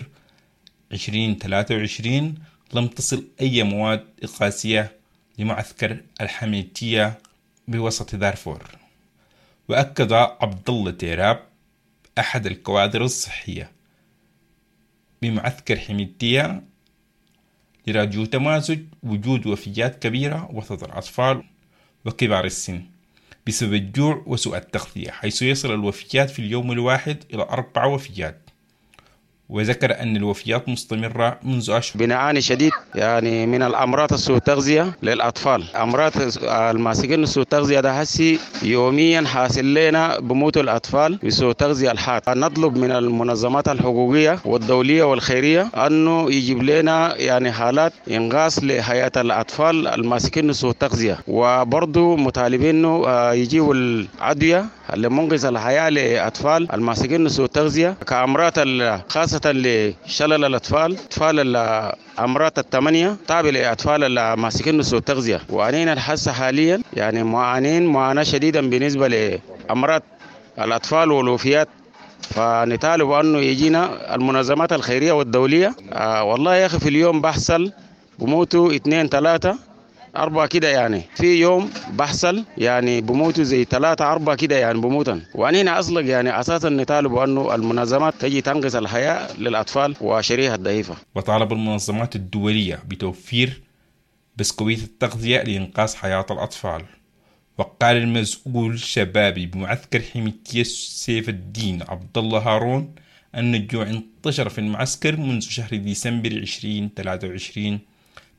Speaker 21: 2023 لم تصل أي مواد إغاثية لمعسكر الحميتية بوسط دارفور. وأكد عبد الله تيراب أحد الكوادر الصحية بمعسكر حميتية لرجو تمازج وجود وفيات كبيرة وسط الأطفال وكبار السن بسبب الجوع وسوء التغذية، حيث يصل الوفيات في اليوم الواحد إلى 4 وفيات. وذكر أن الوفيات مستمرة منذ أشهر.
Speaker 8: بنعاني شديد يعني من الأمراض السوء التغذية للأطفال. أمراض الماسكين سوء التغذية ده هسي يوميا حاصل لنا بموت الأطفال بسوء التغذية الحاد. نطلب من المنظمات الحقوقية والدولية والخيرية أنه يجيب لنا يعني حالات إنقاذ لحياة الأطفال الماسكين سوء التغذية، وبرضه مطالبين إنه يجيبوا الأدوية اللي منقذ الحياة لأطفال الماسكين سوء التغذية كأمراض خاصة لشلل الأطفال، أطفال الأمراض 8 تابع لأطفال الماسكين سوء التغذية. وأنينا الحاسة حاليا يعني معانين معاناة شديدة بالنسبة لأمراض الأطفال والوفيات، فنطالب أنه يجينا المنظمات الخيرية والدولية. والله يا أخي في اليوم بحصل بموتوا 2-3 4 كده، يعني في يوم بحصل يعني بموتوا زي 3-4 كده يعني بموتن. وأنينا أصلا يعني أساسا نطالب أنه المنظمات تجي تنقذ الحياة للأطفال وشريحة ضعيفة.
Speaker 21: وطالب المنظمات الدولية بتوفير بسكويت التغذية لإنقاذ حياة الأطفال. وقال المسؤول شبابي بمعسكر حميتية سيف الدين عبد الله هارون أن الجوع انتشر في المعسكر منذ شهر ديسمبر 2023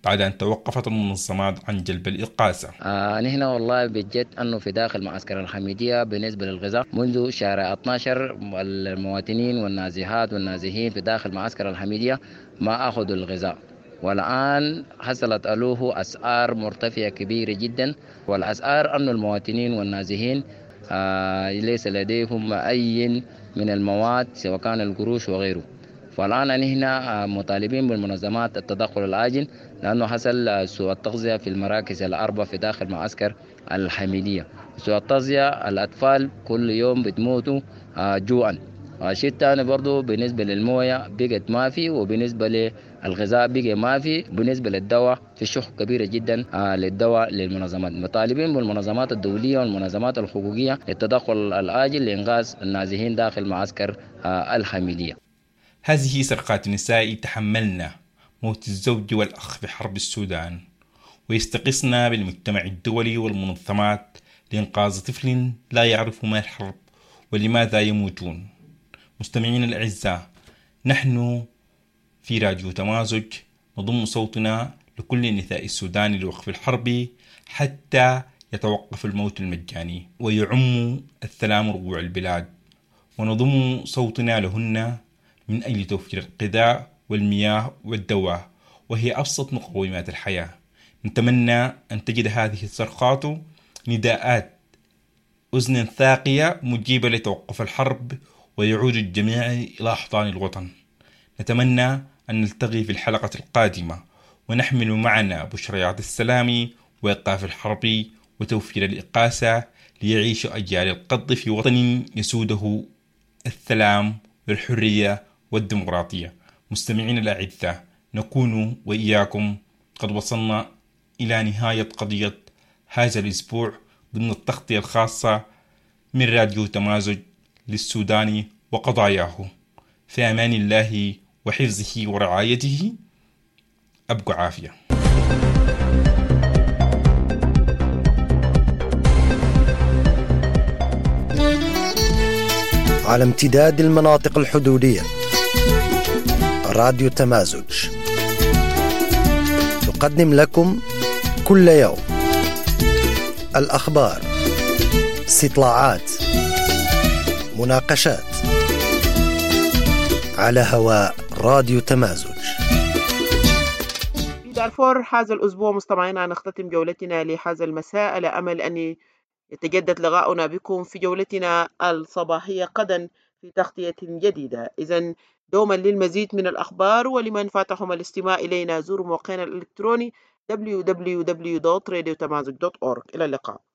Speaker 21: بعد أن توقفت المنظمات عن جلب الإقاسة.
Speaker 9: نحن والله بجد أنه في داخل معسكر الحميدية بالنسبة للغذاء منذ شهر 12 المواطنين والنازحات والنازحين في داخل معسكر الحميدية ما أخذوا الغذاء، والآن حصلت له أسعار مرتفعة كبيرة جدا، والأسعار أن المواطنين والنازحين ليس لديهم أي من المواد سواء كان القروش وغيره. فالآن نحن مطالبين بالمنظمات التدخل العاجل لأنه حصل سوء التغذية في المراكز الأربع في داخل معسكر الحميدية. سوء التغذية الأطفال كل يوم بتموتوا جوعا. الشيء الثاني برضو بالنسبة للموية بقت ما في، وبالنسبة للغذاء بقى ما في، بالنسبة للدواء في شح كبيرة جدا للدواء للمنظمات. مطالبين بالمنظمات الدولية والمنظمات الحقوقية للتدخل العاجل لإنقاذ النازحين داخل معسكر الحميدية.
Speaker 21: هذه سرقات النساء تحملنا موت الزوج والأخ في حرب السودان، ويستقصنا بالمجتمع الدولي والمنظمات لإنقاذ طفل لا يعرف ما الحرب ولماذا يموتون. مستمعين الأعزاء، نحن في راديو تمازج نضم صوتنا لكل نساء السودان لوقف الحرب حتى يتوقف الموت المجاني ويعم السلام ربوع البلاد، ونضم صوتنا لهن من أجل توفير الغذاء والمياه والدواء، وهي أبسط مقومات الحياة. نتمنى أن تجد هذه الصرخات نداءات أذن ثاقية مجيبة لتوقف الحرب ويعود الجميع إلى أحضان الوطن. نتمنى أن نلتقي في الحلقة القادمة ونحمل معنا بشريات السلام وإيقاف الحرب وتوفير الإقاسة ليعيش أجيال القض في وطن يسوده السلام والحرية والديمقراطية. مستمعين الأعزاء، نكون وإياكم قد وصلنا إلى نهاية قضية هذا الأسبوع ضمن التغطية الخاصة من راديو تمازج للسودان وقضاياه. في أمان الله وحفظه ورعايته، أبقوا عافية.
Speaker 10: على امتداد المناطق الحدودية، راديو تمازج يقدم لكم كل يوم الأخبار، استطلاعات، مناقشات على هواء راديو تمازج.
Speaker 1: في دارفور هذا الأسبوع مستمعينا نختتم جولتنا لهذا المساء على أمل أن يتجدد لقاؤنا بكم في جولتنا الصباحية غدا في تغطية جديدة. إذن دوما للمزيد من الأخبار ولمن فاتهم الاستماع إلينا زوروا موقعنا الإلكتروني www.radiotamazig.org. إلى اللقاء.